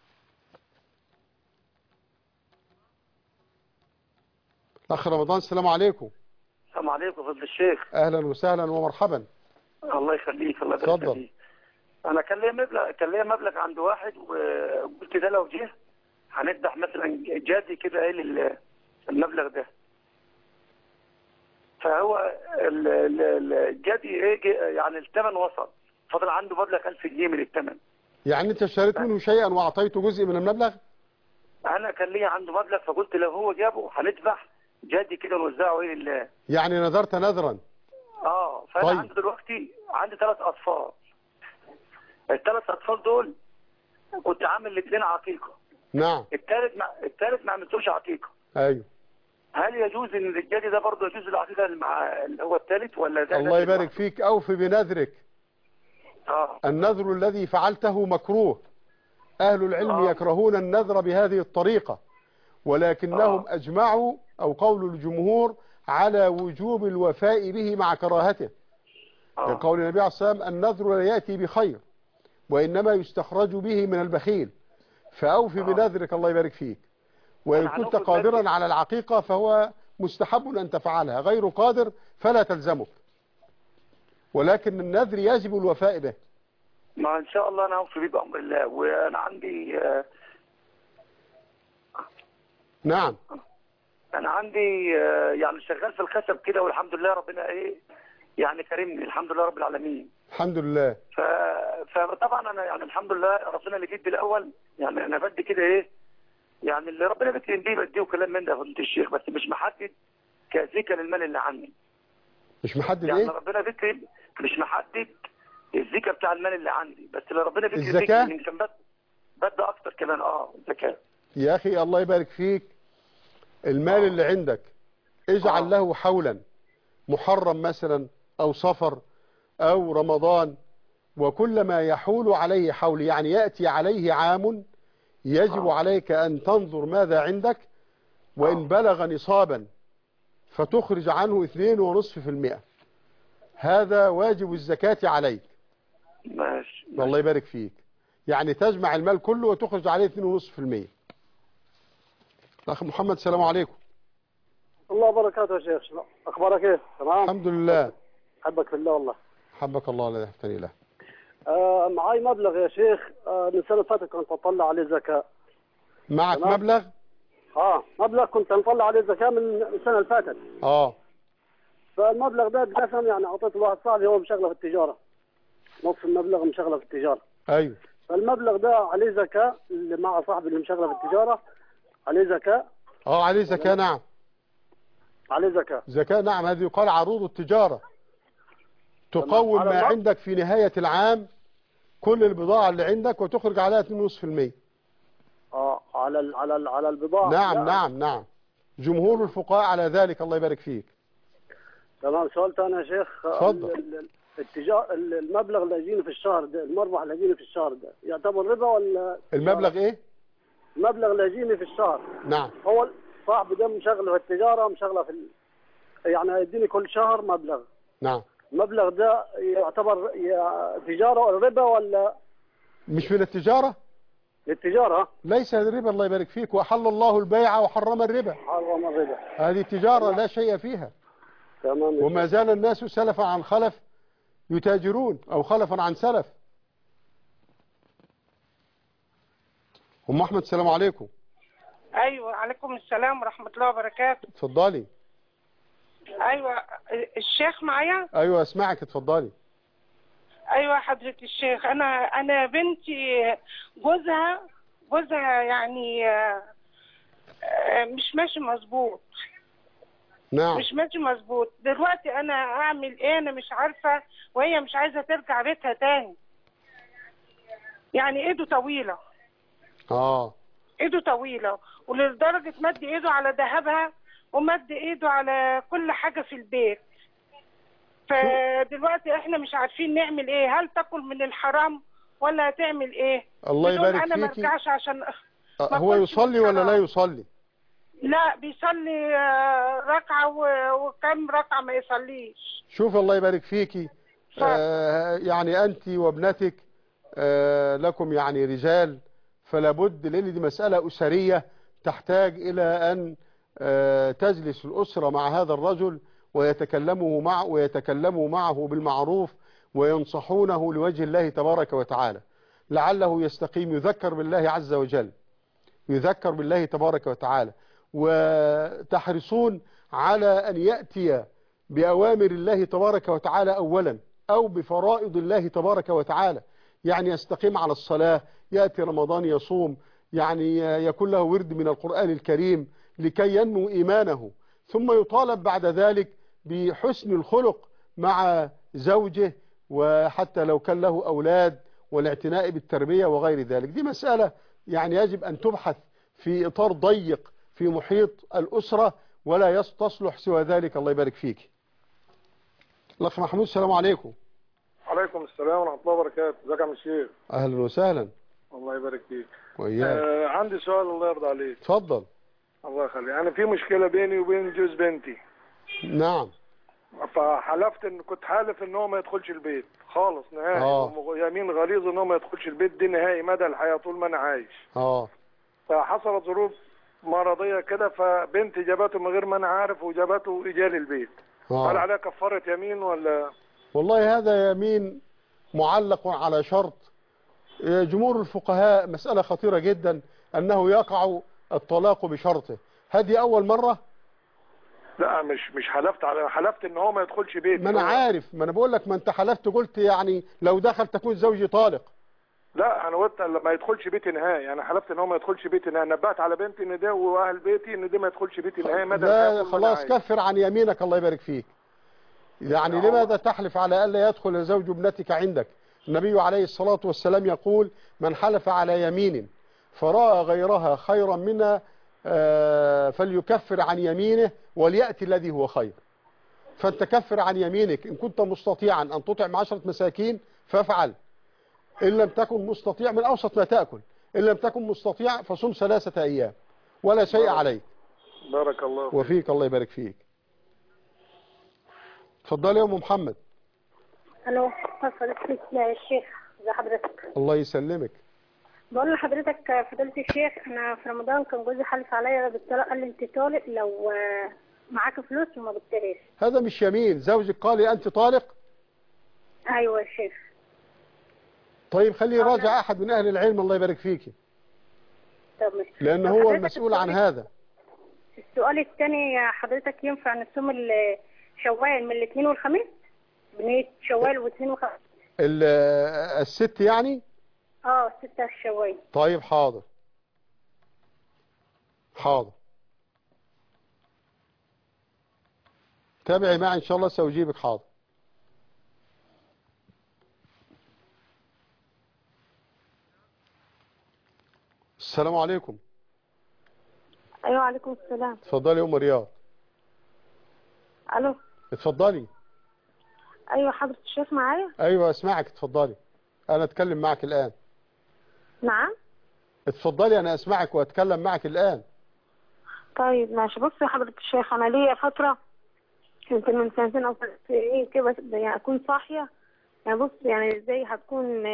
اخ رمضان، السلام عليكم. السلام عليكم فضل الشيخ. اهلا وسهلا ومرحبا. الله يخليك. الله يبارك فيك. انا كان ليا مبلغ عند واحد، وقلت ده لو جه هنذبح مثلا جادي كده ايه المبلغ ده. فهو الجادي ايه يعني الثمن وصل، فضل عنده مبلغ 1000 جنيه من الثمن. يعني انت اشتريت منه شيئا واعطيته جزء من المبلغ؟ انا كان ليا عنده مبلغ، فقلت لو هو جابه هنذبح جادي كده ونوزعه ايه لله. يعني نذرت نذرا. فانا طيب. عندي دلوقتي 3 اطفال. ال3 اطفال دول كنت عامل 2 عقيقه. نعم. الثالث ما عملتوش عقيقه. ايوه. هل يجوز ان الجدي ده برضه يجوز العقيقه مع اللي هو الثالث ولا ده؟ الله يبارك فيك. اوفي بنذرك. النذر الذي فعلته مكروه. اهل العلم يكرهون النذر بهذه الطريقه، ولكنهم اجمعوا او قول الجمهور على وجوب الوفاء به مع كراهته. لقول النبي عليه الصلاه والسلام النذر لا ياتي بخير وانما يستخرج به من البخيل، فاوفي بنذرك. الله يبارك فيك. وإن كنت قادرا على العقيقة فهو مستحب أن تفعلها، غير قادر فلا تلزمك، ولكن النذر يجب الوفاء به. ما إن شاء الله أنا أوفي به بأمر الله. وأنا عندي نعم، أنا عندي يعني شغال في الخشب كده، والحمد لله ربنا إيه يعني كرمني، الحمد لله رب العالمين. الحمد لله. فطبعا أنا يعني الحمد لله ربنا اللي جيت بالأول، يعني أنا بدي كده إيه يعني اللي ربنا بيكرم بيه بديه وكلام من ده يا فضيلة الشيخ، بس مش محدد كزكاة للمال اللي عندي. مش محدد يعني ايه؟ ربنا بيكرم مش محدد الزكاة بتاع المال اللي عندي، بس اللي ربنا بيكرم الزكاة يمكن بدأ اكتر كمان. الزكاة يا اخي الله يبارك فيك. المال اللي عندك اجعل له حولا، محرم مثلا او صفر او رمضان، وكلما يحول عليه حول يعني يأتي عليه عام يجب عليك أن تنظر ماذا عندك، وإن بلغ نصابا فتخرج عنه 2.5%. هذا واجب الزكاة عليك. ماشي. الله يبارك فيك. يعني تجمع المال كله وتخرج عليه 2.5%. أخ محمد، السلام عليكم. الله وبركاته يا شيخ. أخبارك إيه؟ تمام؟ الحمد لله. حبك في الله والله. حبك الله لا يحتني له. معاي مبلغ يا شيخ، من السنة اللي فاتت كنت أطلع عليه زكاة. معك مبلغ؟ مبلغ كنت أطلع عليه زكاة من السنة اللي فاتت. فالمبلغ ده اتقسم، يعني أعطيته واحد صاحبي هو مشغله في التجارة. نص المبلغ مشغله في التجارة. أيوه. فالمبلغ ده عليه زكاة، اللي مع صاحبي اللي مشغله في التجارة عليه زكاة. عليه زكاة. نعم. عليه زكاة. زكاة نعم، هذه يقال عروض التجارة، تقوم ما عندك في نهاية العام كل البضاعة اللي عندك وتخرج عليها 2.5%. على البضاعة. نعم نعم نعم، جمهور الفقهاء على ذلك. الله يبارك فيك. تمام. سؤال ثاني يا شيخ. اتفضل. المبلغ اللي يجيني في الشهر ده، المربح اللي يجيني في الشهر ده يعتبر ربا ولا؟ المبلغ ايه؟ المبلغ اللي يجيني في الشهر. نعم. هو صاحبي ده مشغله في التجارة، مشغله في يعني هيديني كل شهر مبلغ. نعم. المبلغ ده يعتبر تجارة ولا ربا ولا؟ مش من التجارة؟ للتجارة. ليس الربا. الله يبارك فيك. وحل الله البيع وحرم الربا. حرم الربا. هذه تجارة لا شيء فيها. تمام. وما زال الناس سلفا عن خلف يتاجرون، أو خلفا عن سلف. أم أحمد السلام عليكم. أيوة عليكم السلام ورحمة الله وبركاته. اتفضلي. أيوة الشيخ معايا؟ أيوة أسمعك، اتفضلي. أيوة حضرة الشيخ، أنا بنتي جوزها يعني مش ماشي مظبوط. نعم. مش ماشي مظبوط. دلوقتي أنا أعمل إيه؟ أنا مش عارفة، وهي مش عايزة ترجع بيتها تاني. يعني إيده طويلة. إيده طويلة، ولدرجة مد إيده على ذهبها ومد إيده على كل حاجة في البيت. فدلوقتي إحنا مش عارفين نعمل إيه، هل تاكل من الحرام ولا تعمل إيه؟ الله يبارك فيكي. أنا ما ارجعش عشان هو يصلي ولا لا يصلي؟ لا بيصلي ركعة وكم ركعة ما يصليش. شوف الله يبارك فيكي، يعني أنت وابنتك لكم يعني رجال، فلا بد، لأن دي مسألة أسرية تحتاج إلى أن تجلس الأسرة مع هذا الرجل ويتكلموا معه بالمعروف وينصحونه لوجه الله تبارك وتعالى لعله يستقيم، يذكر بالله عز وجل، يذكر بالله تبارك وتعالى، وتحرصون على أن يأتي بأوامر الله تبارك وتعالى أولا، أو بفرائض الله تبارك وتعالى. يعني يستقيم على الصلاة، يأتي رمضان يصوم، يعني يكون له ورد من القرآن الكريم لكي ينمو إيمانه، ثم يطالب بعد ذلك بحسن الخلق مع زوجه، وحتى لو كان له أولاد، والاعتناء بالتربية وغير ذلك. دي مسألة يعني يجب أن تبحث في إطار ضيق في محيط الأسرة، ولا تصلح سوى ذلك. الله يبارك فيك. الأخ محمود السلام عليكم. عليكم السلام ورحمة الله وبركاته. ازيك يا عم الشيخ؟ أهلا وسهلا. الله يبارك فيك. وإياك. عندي سؤال الله يرضى عليك. اتفضل. الله يخليك. أنا في مشكلة بيني وبين جوز بنتي. نعم. فحلفت كنت حالف ان هو ما يدخلش البيت خالص نهائي. يمين غليظ ان هو ما يدخلش البيت دي نهائي مدى الحياة طول ما انا عايش. فحصلت ظروف مرضية كده، فبنتي جابته من غير ما انا عارف، وجابته اجالي البيت. هل عليها كفارة يمين ولا؟ والله هذا يمين معلق على شرط. جمهور الفقهاء مسألة خطيرة جدا أنه يقع الطلاق بشرطه. هذه أول مرة؟ لا مش حلفت على، حلفت ان هو ما يدخلش بيتي. ما انا عارف، ما انا بقول لك، ما انت حلفت قلت يعني لو دخل تكون زوجي طالق. لا انا قلت ما يدخلش بيتي نهائي، انا حلفت ان هو ما يدخلش بيتي نهائي، نبهت على بنتي ان ده واهل بيتي ان ده ما يدخلش بيتي نهائي مدى. لا خلاص كفر عن يمينك. الله يبارك فيك. يعني لماذا تحلف على الا يدخل زوج ابنتك عندك؟ النبي عليه الصلاة والسلام يقول: من حلف على يمين فرأى غيرها خيرا منها فليكفر عن يمينه وليأتي الذي هو خير. فانت كفر عن يمينك. إن كنت مستطيعا أن تطعم 10 مساكين فافعل، إن لم تكن مستطيع من أوسط ما تأكل، إن لم تكن مستطيع فصم 3 أيام ولا شيء عليك. بارك الله فيك. وفيك. الله يبارك فيك. اتفضلي يا أم محمد. الو فضيلة يا شيخ، ازي حضرتك؟ الله يسلمك. بقول لحضرتك فضيلة الشيخ، انا في رمضان كان جوزي حلف عليا بالطلاق، قال لي انت طالق لو معاك فلوس وما جبتهاش. هذا مش يمين. زوجك قال لي انت طالق؟ ايوه يا شيخ. طيب خليه يراجع احد من اهل العلم. الله يبارك فيكي. طب مش لان هو المسؤول عن هذا. السؤال الثاني حضرتك، ينفع نصوم شوال من الاثنين والخميس بنية شوال واثنين وخميس؟ الست يعني؟ 6 شوال. طيب حاضر حاضر. تابعي معي إن شاء الله سأجيبك. حاضر. السلام عليكم. ايوه عليكم السلام. اتفضلي يا ام رياض. الو. اتفضلي. ايوه حضرة الشيخ معايا؟ ايوه اسمعك، اتفضلي. انا اتكلم معك الان. نعم. اتفضلي انا اسمعك واتكلم معك الان. طيب ماشي. بص يا حضرة الشيخ، انا ليا فترة يمكن من سنتين او 3 سنين كده يعني اكون صاحية. يعني بص يعني ازاي هتكون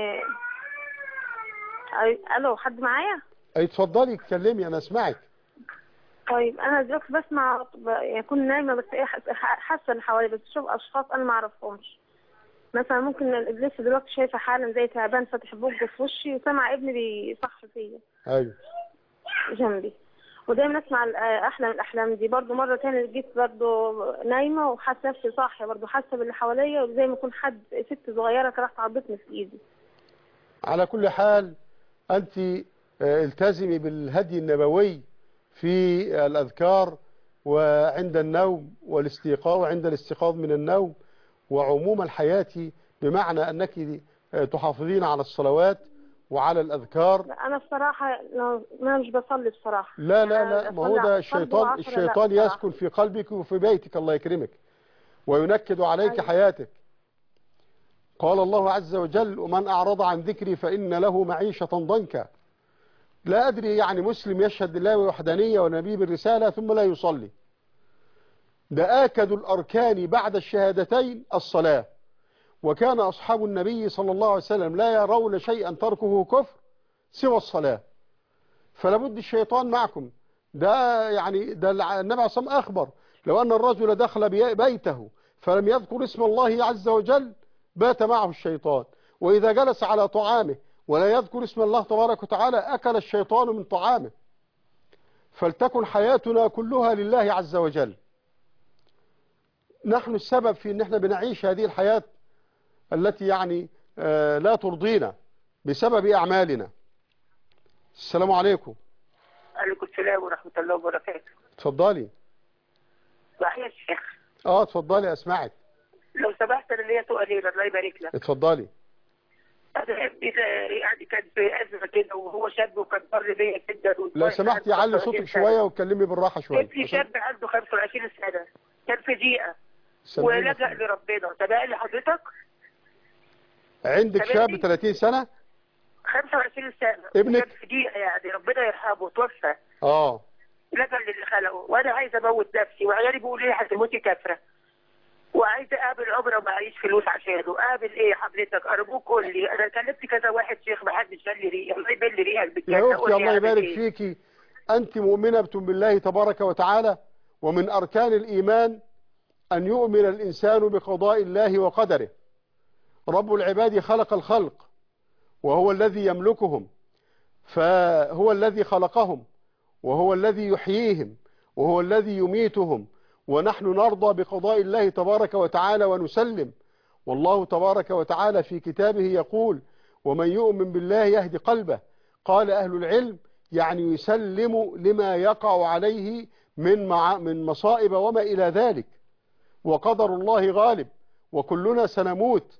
الو حد معايا؟ اي اتفضلي اتكلمي انا اسمعك. طيب انا دلوقتي بسمع يعني اكون نايمه بس ايه حاسه اللي حوالي، بس اشوف اشخاص انا ما اعرفهمش. مثلا ممكن الابليس دلوقتي شايفه حالا زي تعبان فاتح بوجه في وشي، وسمع ابني بيصح فيا. ايوه جنبي. ودايما اسمع احلم الاحلام دي. برضو مره ثانيه جيت برضو نايمه وحاسه نفسي صاحيه، برضو حاسه باللي حواليا وزي ما يكون حد ست صغيره راحت عضتني في ايدي. على كل حال انت التزمي بالهدي النبوي في الأذكار وعند النوم والاستيقاظ وعند الاستيقاظ من النوم وعموم الحياة، بمعنى أنك تحافظين على الصلوات وعلى الأذكار. أنا بصراحة أنا مش بصلي بصراحة. لا ما هو ده الشيطان يسكن في قلبك وفي بيتك، الله يكرمك، وينكد عليك حياتك. قال الله عز وجل: ومن أعرض عن ذكري فإن له معيشة ضنكا. لا أدري يعني مسلم يشهد لله وحدانية ونبي بالرسالة ثم لا يصلي. ده آكد الأركان بعد الشهادتين الصلاة، وكان أصحاب النبي صلى الله عليه وسلم لا يرون شيئا تركه كفر سوى الصلاة. فلابد الشيطان معكم. ده يعني ده النبي عليه الصلاة والسلام أخبر: لو أن الرجل دخل بيته فلم يذكر اسم الله عز وجل بات معه الشيطان، وإذا جلس على طعامه ولا يذكر اسم الله تبارك وتعالى أكل الشيطان من طعامه. فلتكن حياتنا كلها لله عز وجل. نحن السبب في ان احنا بنعيش هذه الحياة التي يعني لا ترضينا بسبب أعمالنا. السلام عليكم. عليكم السلام ورحمة الله وبركاته. اتفضلي. صحيح يا شيخ. اتفضلي اسمعك. لو سمحت انا ليا سؤالين الله يبارك لك. اتفضلي. انا ابني يعني كان في ازمه كده وهو شاب وكان بر بيا جدا. لو سمحتي علي صوتك شويه واتكلمي بالراحه شويه. ابني شاب عنده 25 سنه كان في ضيقه ولجأ لربنا. تبقى حضرتك عندك شاب 30 سنه 25 سنه ابنك كان في ضيقه يعني ربنا يرحمه توفى. لجأ للي خلقه. وانا عايز اموت نفسي وعيالي بيقولوا لي هتموتي كافره وعايز اقابل عمره ومعيش فلوس عشانه. اقابل ايه حضرتك؟ ارجوك قول لي. انا كلمت كذا واحد شيخ ما حدش قال لي ريقي. الله يبل لي ريقك بالجنه. يا اختي الله يبارك فيكي، انت مؤمنه بالله تبارك وتعالى، ومن اركان الايمان ان يؤمن الانسان بقضاء الله وقدره. رب العباد خلق الخلق وهو الذي يملكهم، فهو الذي خلقهم وهو الذي يحييهم وهو الذي يميتهم، ونحن نرضى بقضاء الله تبارك وتعالى ونسلم. والله تبارك وتعالى في كتابه يقول: ومن يؤمن بالله يهدي قلبه. قال أهل العلم يعني يسلم لما يقع عليه من مصائب وما إلى ذلك، وقدر الله غالب وكلنا سنموت.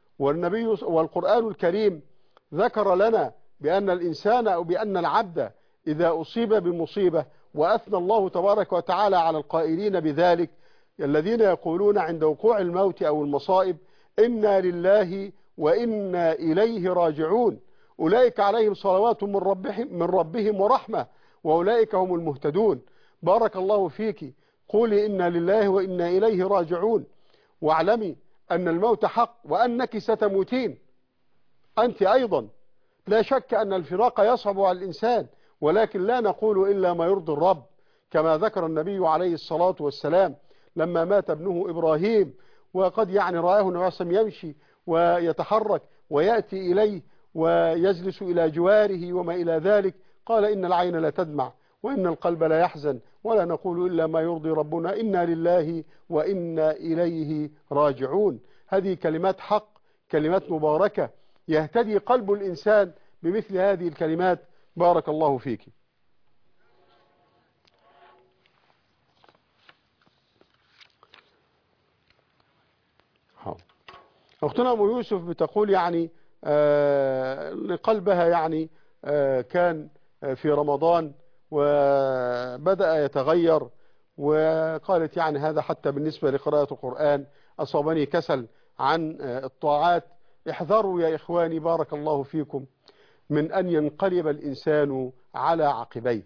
والقرآن الكريم ذكر لنا بأن الإنسان أو بأن العبد إذا أصيب بمصيبة، وأثنى الله تبارك وتعالى على القائلين بذلك الذين يقولون عند وقوع الموت أو المصائب: إنا لله وإنا إليه راجعون. أولئك عليهم صلوات من ربهم ورحمة وأولئك هم المهتدون. بارك الله فيك. قولي إنا لله وإنا إليه راجعون، واعلمي أن الموت حق وأنك ستموتين أنت أيضا. لا شك أن الفراق يصعب على الإنسان، ولكن لا نقول إلا ما يرضي الرب، كما ذكر النبي عليه الصلاة والسلام لما مات ابنه إبراهيم، وقد يعني رآه النبي صلى الله عليه وسلم يمشي ويتحرك ويأتي إليه ويجلس إلى جواره وما إلى ذلك، قال: إن العين لا تدمع وإن القلب لا يحزن ولا نقول إلا ما يرضي ربنا، إنا لله وإنا إليه راجعون. هذه كلمات حق، كلمات مباركة، يهتدي قلب الإنسان بمثل هذه الكلمات. بارك الله فيك. أختنا أم يوسف بتقول يعني قلبها يعني كان في رمضان وبدأ يتغير، وقالت يعني هذا حتى بالنسبة لقراءة القرآن أصابني كسل عن الطاعات. احذروا يا إخواني بارك الله فيكم من أن ينقلب الإنسان على عقبيه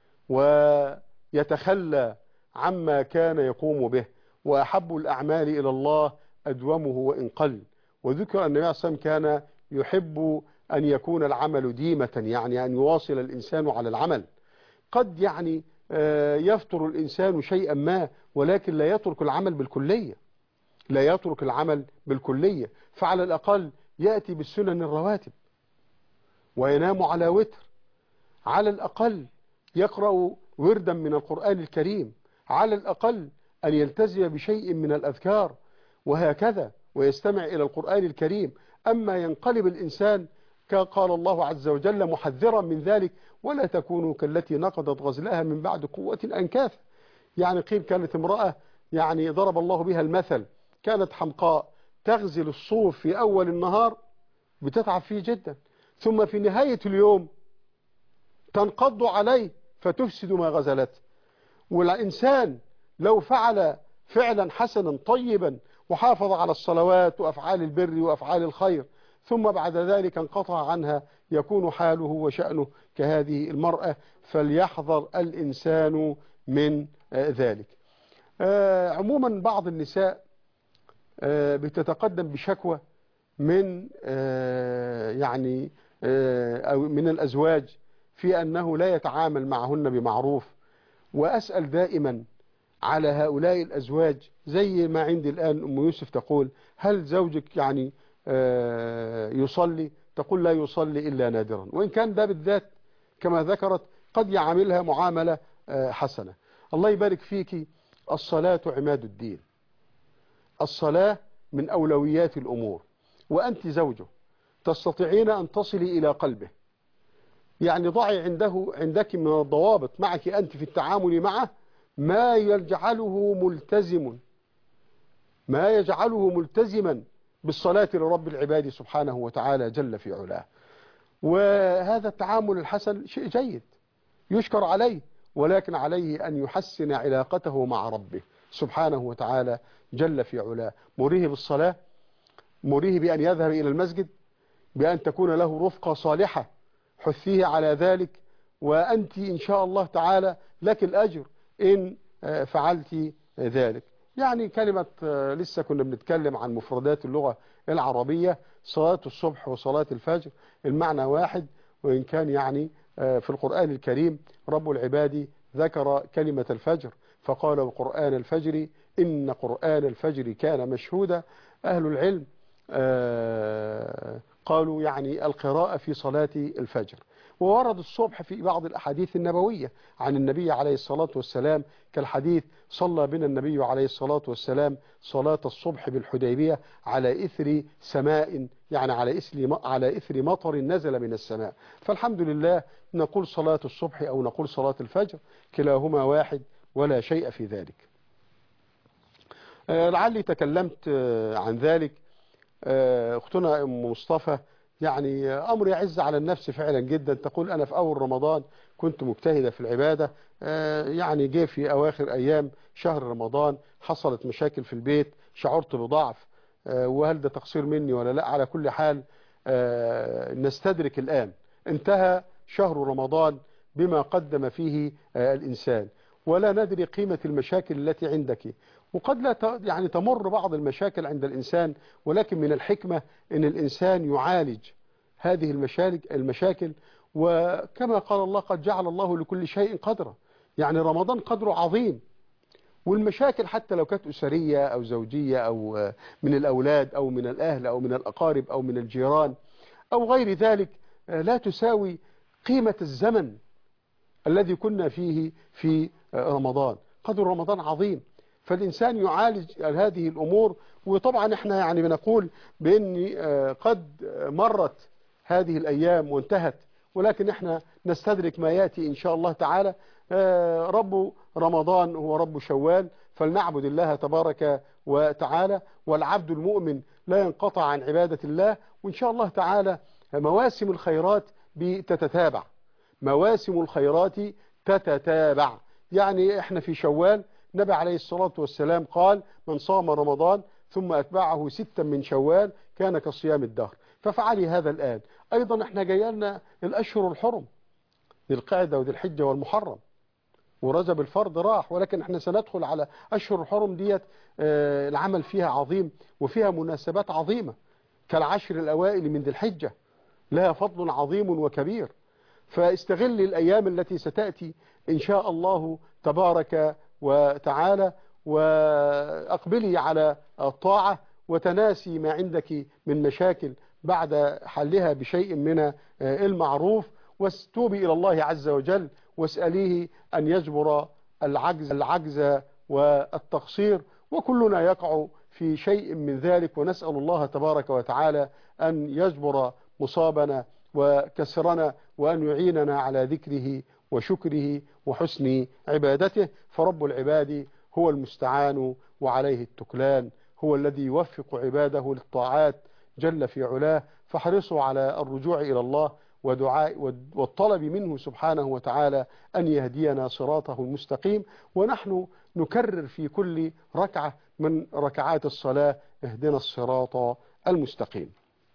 ويتخلى عما كان يقوم به، وأحب الأعمال إلى الله أدومه وإن قل. وذكر أن النبي صلى الله عليه وسلم كان يحب أن يكون العمل ديمة، يعني أن يواصل الإنسان على العمل. قد يعني يفتر الإنسان شيئا ما، ولكن لا يترك العمل بالكلية، لا يترك العمل بالكلية، فعلى الأقل يأتي بالسنن الرواتب وينام على وتر، على الأقل يقرأ وردا من القرآن الكريم، على الأقل أن يلتزم بشيء من الأذكار وهكذا، ويستمع إلى القرآن الكريم. أما ينقلب الإنسان قال الله عز وجل محذرا من ذلك: ولا تكونوا كالتي نقضت غزلها من بعد قوة أنكاثا. يعني قيل كانت امرأة يعني ضرب الله بها المثل، كانت حمقاء تغزل الصوف في أول النهار بتتعب فيه جدا، ثم في نهاية اليوم تنقض عليه فتفسد ما غزلت. والإنسان لو فعل فعلا حسنا طيبا وحافظ على الصلوات وأفعال البر وأفعال الخير ثم بعد ذلك انقطع عنها يكون حاله وشأنه كهذه المرأة، فليحذر الإنسان من ذلك. عموما بعض النساء بتتقدم بشكوى من يعني أو من الأزواج في أنه لا يتعامل معهن بمعروف، وأسأل دائما على هؤلاء الأزواج زي ما عندي الآن أم يوسف تقول: هل زوجك يعني يصلي؟ تقول: لا يصلي إلا نادرا، وإن كان ده بالذات كما ذكرت قد يعاملها معاملة حسنة. الله يبارك فيك، الصلاة عماد الدين، الصلاة من أولويات الأمور، وأنت زوجه تستطيعين أن تصلي إلى قلبه، يعني ضعي عندك من الضوابط معك أنت في التعامل معه ما يجعله ملتزما بالصلاة لرب العباد سبحانه وتعالى جل في علاه. وهذا التعامل الحسن شيء جيد يشكر عليه، ولكن عليه أن يحسن علاقته مع ربه سبحانه وتعالى جل في علاه. مريه بالصلاة، مريه بأن يذهب إلى المسجد، بأن تكون له رفقة صالحة، حثيه على ذلك، وأنت إن شاء الله تعالى لك الأجر إن فعلت ذلك. يعني كلمة لسه كنا بنتكلم عن مفردات اللغة العربية، صلاة الصبح وصلاة الفجر المعنى واحد، وإن كان يعني في القرآن الكريم رب العباد ذكر كلمة الفجر فقال: وقرآن الفجر إن قرآن الفجر كان مشهودا. أهل العلم قالوا يعني القراءة في صلاة الفجر. وورد الصبح في بعض الأحاديث النبوية عن النبي عليه الصلاة والسلام، كالحديث: صلى بنا النبي عليه الصلاة والسلام صلاة الصبح بالحديبية على إثر سماء، يعني على إثر مطر نزل من السماء. فالحمد لله نقول صلاة الصبح أو نقول صلاة الفجر، كلاهما واحد ولا شيء في ذلك. لعلي تكلمت عن ذلك. أختنا أم مصطفى يعني أمر يعز على النفس فعلا جدا، تقول: أنا في أول رمضان كنت مجتهدة في العبادة، يعني جه في أواخر أيام شهر رمضان حصلت مشاكل في البيت، شعرت بضعف، وهل ده تقصير مني ولا لا؟ على كل حال نستدرك الآن، انتهى شهر رمضان بما قدم فيه الإنسان، ولا ندري قيمة المشاكل التي عندك، وقد لا يعني تمر بعض المشاكل عند الإنسان، ولكن من الحكمة أن الإنسان يعالج هذه المشاكل. وكما قال الله: قد جعل الله لكل شيء قدرا. يعني رمضان قدره عظيم، والمشاكل حتى لو كانت أسرية أو زوجية أو من الأولاد أو من الأهل أو من الأقارب أو من الجيران أو غير ذلك، لا تساوي قيمة الزمن الذي كنا فيه في رمضان. قدر رمضان عظيم، فالإنسان يعالج هذه الأمور. وطبعا احنا يعني بنقول بأن قد مرت هذه الأيام وانتهت، ولكن احنا نستدرك ما يأتي إن شاء الله تعالى. رب رمضان هو رب شوال، فلنعبد الله تبارك وتعالى، والعبد المؤمن لا ينقطع عن عبادة الله. وإن شاء الله تعالى مواسم الخيرات بتتتابع، مواسم الخيرات تتتابع. يعني احنا في شوال، النبي عليه الصلاة والسلام قال: من صام رمضان ثم أتبعه 6 من شوال كان كصيام الدهر. ففعلي هذا الآن. أيضا احنا جايلنا الأشهر الحرم، ذي القعدة وذي الحجة والمحرم، ورجب الفرض راح، ولكن احنا سندخل على أشهر الحرم ديت. العمل فيها عظيم وفيها مناسبات عظيمة كالعشر الأوائل من ذي الحجة، لها فضل عظيم وكبير. فاستغل الأيام التي ستأتي إن شاء الله تبارك وتعالى، وأقبلي على الطاعة، وتناسي ما عندك من مشاكل بعد حلها بشيء من المعروف، واستوبي إلى الله عز وجل، واسأليه أن يجبر العجز والتقصير، وكلنا يقع في شيء من ذلك، ونسأل الله تبارك وتعالى أن يجبر مصابنا وكسرنا، وأن يعيننا على ذكره وشكره وحسن عبادته. فرب العباد هو المستعان وعليه التكلان، هو الذي يوفق عباده للطاعات جل في علاه. فاحرصوا على الرجوع إلى الله ودعاء والطلب منه سبحانه وتعالى أن يهدينا صراطه المستقيم. ونحن نكرر في كل ركعة من ركعات الصلاة: اهدنا الصراط المستقيم.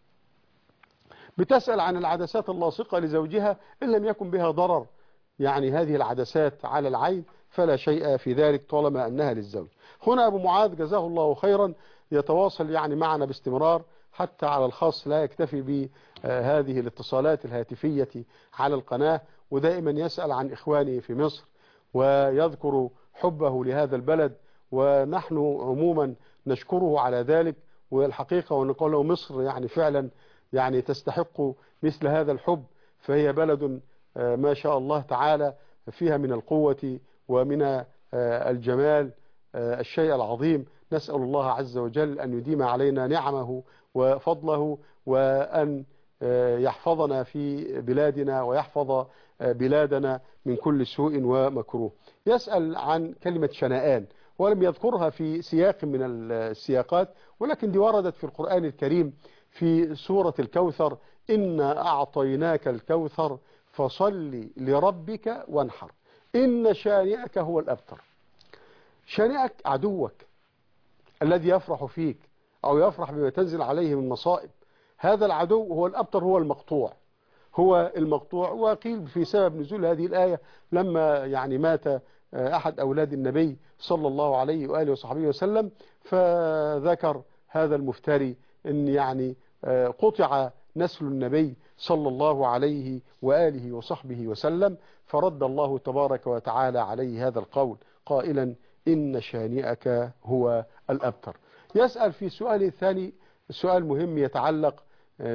بتسأل عن العدسات اللاصقة لزوجها إن لم يكن بها ضرر، يعني هذه العدسات على العين فلا شيء في ذلك طالما أنها للزوج. هنا أبو معاذ جزاه الله خيرا يتواصل يعني معنا باستمرار حتى على الخاص، لا يكتفي بهذه الاتصالات الهاتفية على القناة، ودائما يسأل عن إخوانه في مصر ويذكر حبه لهذا البلد، ونحن عموما نشكره على ذلك. والحقيقة ونقول له مصر يعني فعلا يعني تستحق مثل هذا الحب، فهي بلد ما شاء الله تعالى فيها من القوة ومن الجمال الشيء العظيم. نسأل الله عز وجل أن يديم علينا نعمه وفضله، وأن يحفظنا في بلادنا ويحفظ بلادنا من كل سوء ومكروه. يسأل عن كلمة شنآن، ولم يذكرها في سياق من السياقات، ولكن دي وردت في القرآن الكريم في سورة الكوثر: إنا أعطيناك الكوثر فصل لربك وانحر إن شانئك هو الأبتر. شانئك عدوك الذي يفرح فيك أو يفرح بما تنزل عليه من مصائب، هذا العدو هو الأبتر، هو المقطوع، هو المقطوع. وقيل في سبب نزول هذه الآية لما يعني مات أحد أولاد النبي صلى الله عليه وآله وصحبه وسلم، فذكر هذا المفتري أن يعني قطع نسل النبي صلى الله عليه وآله وصحبه وسلم، فرد الله تبارك وتعالى عليه هذا القول قائلا: إن شانئك هو الأبتر. يسأل في سؤال الثاني سؤال مهم يتعلق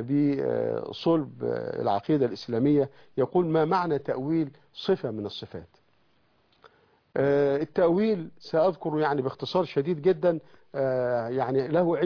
بصلب العقيدة الإسلامية، يقول: ما معنى تأويل صفة من الصفات؟ التأويل سأذكر يعني باختصار شديد جدا، يعني له